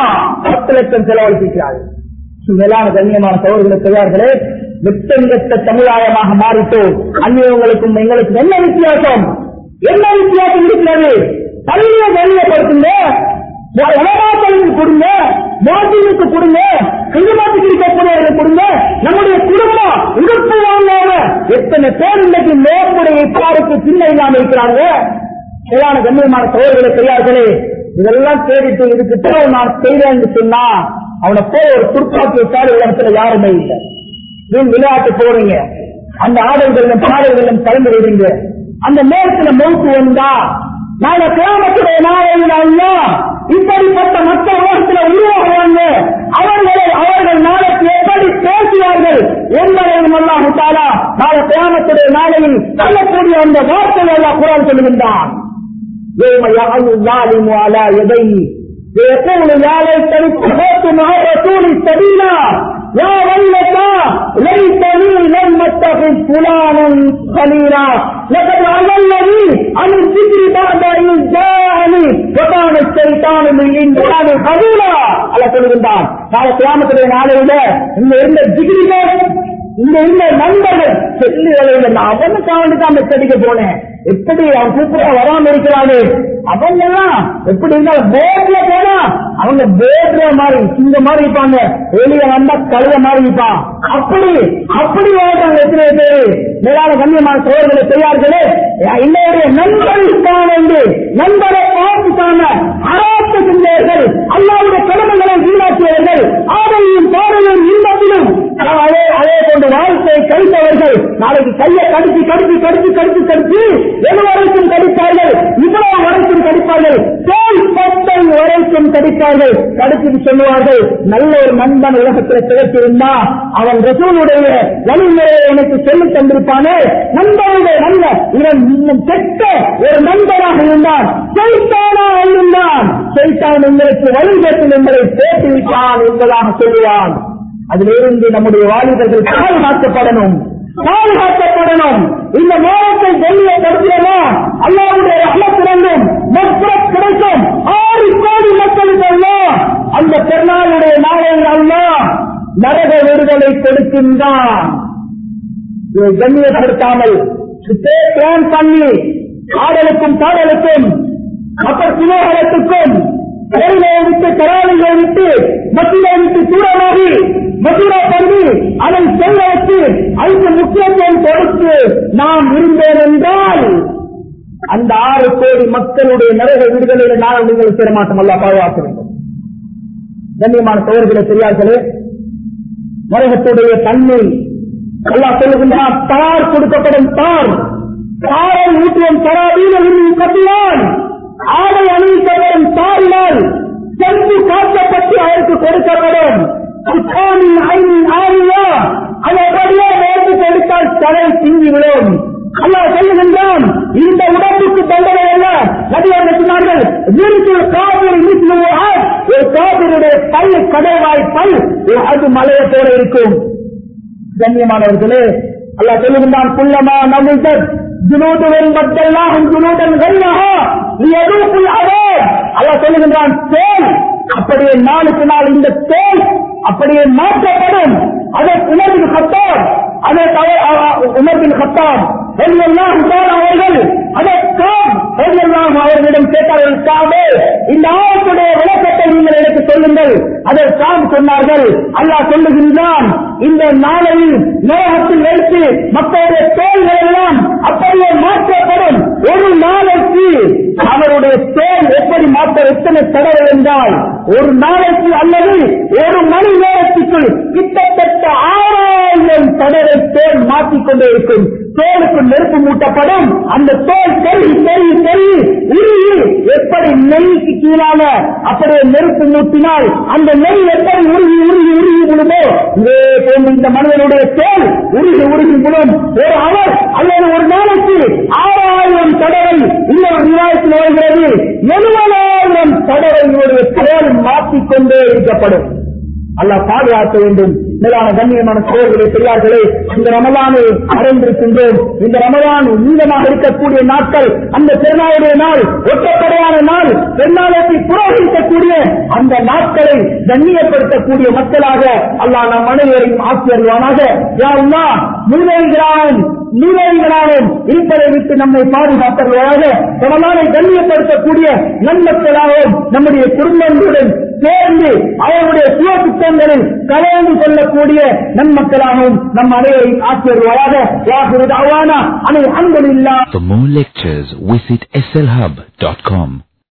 லட்சம் செலவழிக்கிறார்கள். மேலான கண்ணியமான சோழர்களே, பெரியார்களே, வெட்டங்கட்ட சமுதாயமாக மாறிட்டோம். அந்நியவங்களுக்கும் எங்களுக்கும் என்ன வித்தியாசம் இருக்கிறது? பள்ளியை கண்ணியப்படுத்துங்க, உலகாக்களுக்கு கொடுங்க, மோசனுக்கு கொடுங்க, கைமாற்றி இருக்கக்கூடியவர்கள் கொடுங்க. நம்முடைய குடும்பம் உடுப்பு வாங்காம எத்தனை பேர் இன்றைக்கு மேற்புடைய பாருக்கு சின்ன இல்லாம இருக்கிறாங்க. மேலான கண்ணியமான சோழர்களை பெரியார்களே, இதெல்லாம் தேடிட்டு இதுக்கு நான் செய்வேன்னு சொன்னா அவனை போய் ஒரு துப்பாக்கி வச்சால் இடத்துல யாருமே இல்லை. நீங்க விளையாட்டு போறீங்க, அந்த ஆடல்களும் பாடல்களும் கலந்து விடுறீங்க, அந்த நேரத்துல மௌத்து வந்தா நாங்க கிராமத்துடைய நாளையில இப்படிப்பட்ட மக்கள் உலகத்தில் உருவாகுவாங்க. அவர்கள் நாளைக்கு எப்படி பேசுவார்கள் என்பதையும் அல்லாஹ் தஆலா நாளை கிராமத்துடைய நாளையில் சொல்லக்கூடிய அந்த வார்த்தைகள் எல்லாம் குர்ஆன் சொல்லுகின்றான். يوم يعض الظالم على يديه ويقول يا ليتني اتخذت مع الرسول سبيلا يا ويلتى ليتني لم اتخذ فلانا خليلا لقد اضلني عن الذكر بعد إذ جاءني وكان الشيطان للإنسان خذولا. அல்லாஹ் சொல்லுகின்றான், நாளை கியாமத்துடைய நாளையில இங்க இருந்த ஜிகிரிகள், இங்க இருந்த நண்பர்கள் செல்லி அவனுக்கு அவனுக்கு அந்த செடிக்க போனேன், எப்படி அவன் கூப்பிட வராம இருக்கிறாரு, அவங்க எல்லாம் எப்படி இருந்தாலும் போட்ல போனா அவங்க போட்ற மாதிரி சிங்க மாதிரி இருப்பாங்க, வெளியே வந்தா கழுத மாதிரி இருப்பான். அப்படி வாழ்றாங்க எத்தனை பேரு. மேலான கண்ணியமான சோழர்களை செய்யார்களே, என்னுடைய நண்பர்களுக்கான என்று நண்பரை பார்த்துக்கான அராத்து செஞ்சவர்கள், அல்லாவுடைய கடமைகளை வீணாக்கியவர்கள், ஆடையும் பாடையும் இன்பத்திலும் அதே போன்ற வாழ்க்கை கழித்தவர்கள் நாளைக்கு கையை கடிச்சு கடிச்சு கடிச்சு கடிச்சு கடிச்சு எது வரைக்கும் கடிப்பார்கள், இவ்வளவு வரைக்கும் கடிப்பார்கள், தோல் பட்டை வரைக்கும் கடிப்பார்கள். கடிச்சு சொல்லுவார்கள், நல்ல ஒரு நண்பன் உலகத்தில் கிடைத்திருந்தா அவன் ரசூலுடைய வழிமுறையை எனக்கு சொல்லித் தந்திருப்பானே, நண்பனுடைய நல்ல இவன் இன்னும் கெட்ட ஒரு நண்பராக இருந்தான், சைத்தானா இருந்தான், சைத்தான் உங்களுக்கு வழிகேட்டில் என்பதை பேசிவிட்டான் என்பதாக சொல்லுவான். அதிலிருந்து நம்முடைய வாலிபர்கள் பாதுகாக்கப்படணும். இந்த நேரத்தை தெளிவுபடுத்தினா அல்லாஹ்வுடைய ரஹ்மத்திலிருந்தும் மக்ஃபிரத் கிடைக்கும். 6 கோடி மக்களுக்கு அல்லாஹ் அந்த பெருநாளுடைய நாளில் அல்லாஹ் நரக விடுதலை கொடுக்கின்றான். கண்ணியப்படுத்தாமல் பிளான் பண்ணி ஆடலுக்கும் பாடலுக்கும் அப்புறம் சினோகலத்துக்கும் கரையிலே விட்டு கராளிகளை விட்டு மத்தியை விட்டு தூரமாகி மசூரா பண்ணி அதை சொல்ல வச்சு அதுக்கு முக்கியத்துவம் கொடுத்து நாம் இருந்தோம் என்றால் அந்த 6 கோடி மக்களுடைய நரக விடுதலையில நான் நீங்கள் சிரமாட்டம் அல்ல பாதுகாக்க வேண்டும். கண்ணியமான சோழர்களை பெரியார்களே, நரகத்துடைய தன்மை அல்லாஹ் சொல்லுகின்றான், தார் கொடுக்கப்படும் தாரை ஊற்றுவோம், தராவீரர்கள் கட்டினான், ஆடை அணிவிக்கப்படும் தாரினால் சென்று காக்கப்பட்டு அதற்கு கொடுக்கப்படும். கொடுத்தால் தலை சிங்கி விடும். அல்லாஹ் சொல்லுகின்றான், இந்த உடம்புக்கு தண்டனை அல்ல. நபியார் சொன்னார்கள், ஒரு காபிருடைய பல் கடைவாய் பல் அது மலையத்தோட இருக்கும். கண்ணியமானவர்களே, அல்லாஹ் சொல்லுகின்றான், குல்லமா நமிதத் ஜுனூதுவன் பத்தல்லாஹும் ஜுனூதன் கல்லஹா லியதூகுல் அதாப். அல்லாஹ் சொல்லுகின்றான், தோல் அப்படியே நாளுக்கு நாள் இந்த தோல் அப்படியே மாற்றப்படும். அதை உமர் பின் கத்தாப் அவர்கள் அதை அவர்களிடம் கேட்டார்கள், காபே இந்த ஆயத்துடைய விளக்கத்தை நீங்கள் எனக்கு சொல்லுங்கள். அதற்காக சொன்னார்கள், அல்லாஹ் சொல்லுகின்றான், இந்த நாளையில் நரகத்தில் வைத்து மக்களுடைய தோள்கள் எல்லாம் அப்படியே மாற்றப்படும். ஒரு நாளைக்கு அவருடைய தோல் எப்படி மாற்ற எத்தனை தடவை என்றால், ஒரு நாளைக்கு அல்லது ஒரு மணி நேரத்துக்குள் கிட்டத்தட்ட 6000 தடவை தோல் மாற்றிக்கொண்டே இருக்கும். தோலுக்கு நெருப்பு மூட்டப்படும். அந்த தோல் கருகி கருகி கருகி உருகி எப்படி நெய்க்கு கீழான அப்படியே நெருப்பு மூட்டினால் அந்த நெய் எப்படி உருகி உருகி உருகி விடுமோ, இதே போன்று இந்த மனிதனுடைய தோல் உருகி உருகி விடும். ஒரு அவர் அல்லது ஒரு நாளைக்கு 6000 தடவை இன்னொரு நியாயத்தில் வருகிறது, 70,000 தடவை இவருடைய தோல் மாற்றிக்கொண்டே இருக்கப்படும். அல்லாஹ் பாதுகாக்க வேண்டும். மேலான கண்ணியமான சோழர்களே, பெரியார்களே, இந்த ரமலானை அடைந்திருக்கின்றோம். இந்த ரமலான் நீளமாக இருக்கக்கூடிய நாட்கள், அந்த பெருநாளுடைய நாள், ஒற்றப்படையான நாள், பெருநாளத்தை புரோகிக்கக்கூடிய அந்த நாட்களை கண்ணியப்படுத்தக்கூடிய மக்களாக அல்லாஹ் நம் அனைவரையும் ஆசிரியர்களாக. யா அல்லாஹ், நீரைகளாகவும் இருப்பதை விட்டு நம்மை பாதுகாத்தவர்களாக, ரமலானை கண்ணியப்படுத்தக்கூடிய நன்மக்களாகவும் நம்முடைய குடும்பங்களுடன் சேர்ந்து அவருடைய சுய திட்டங்களில் கலந்து கொள்ளக்கூடிய நன்மக்களாகவும் நம் அனைவரையும் ஆசிரியர்களாக. For more lectures, visit slhub.com.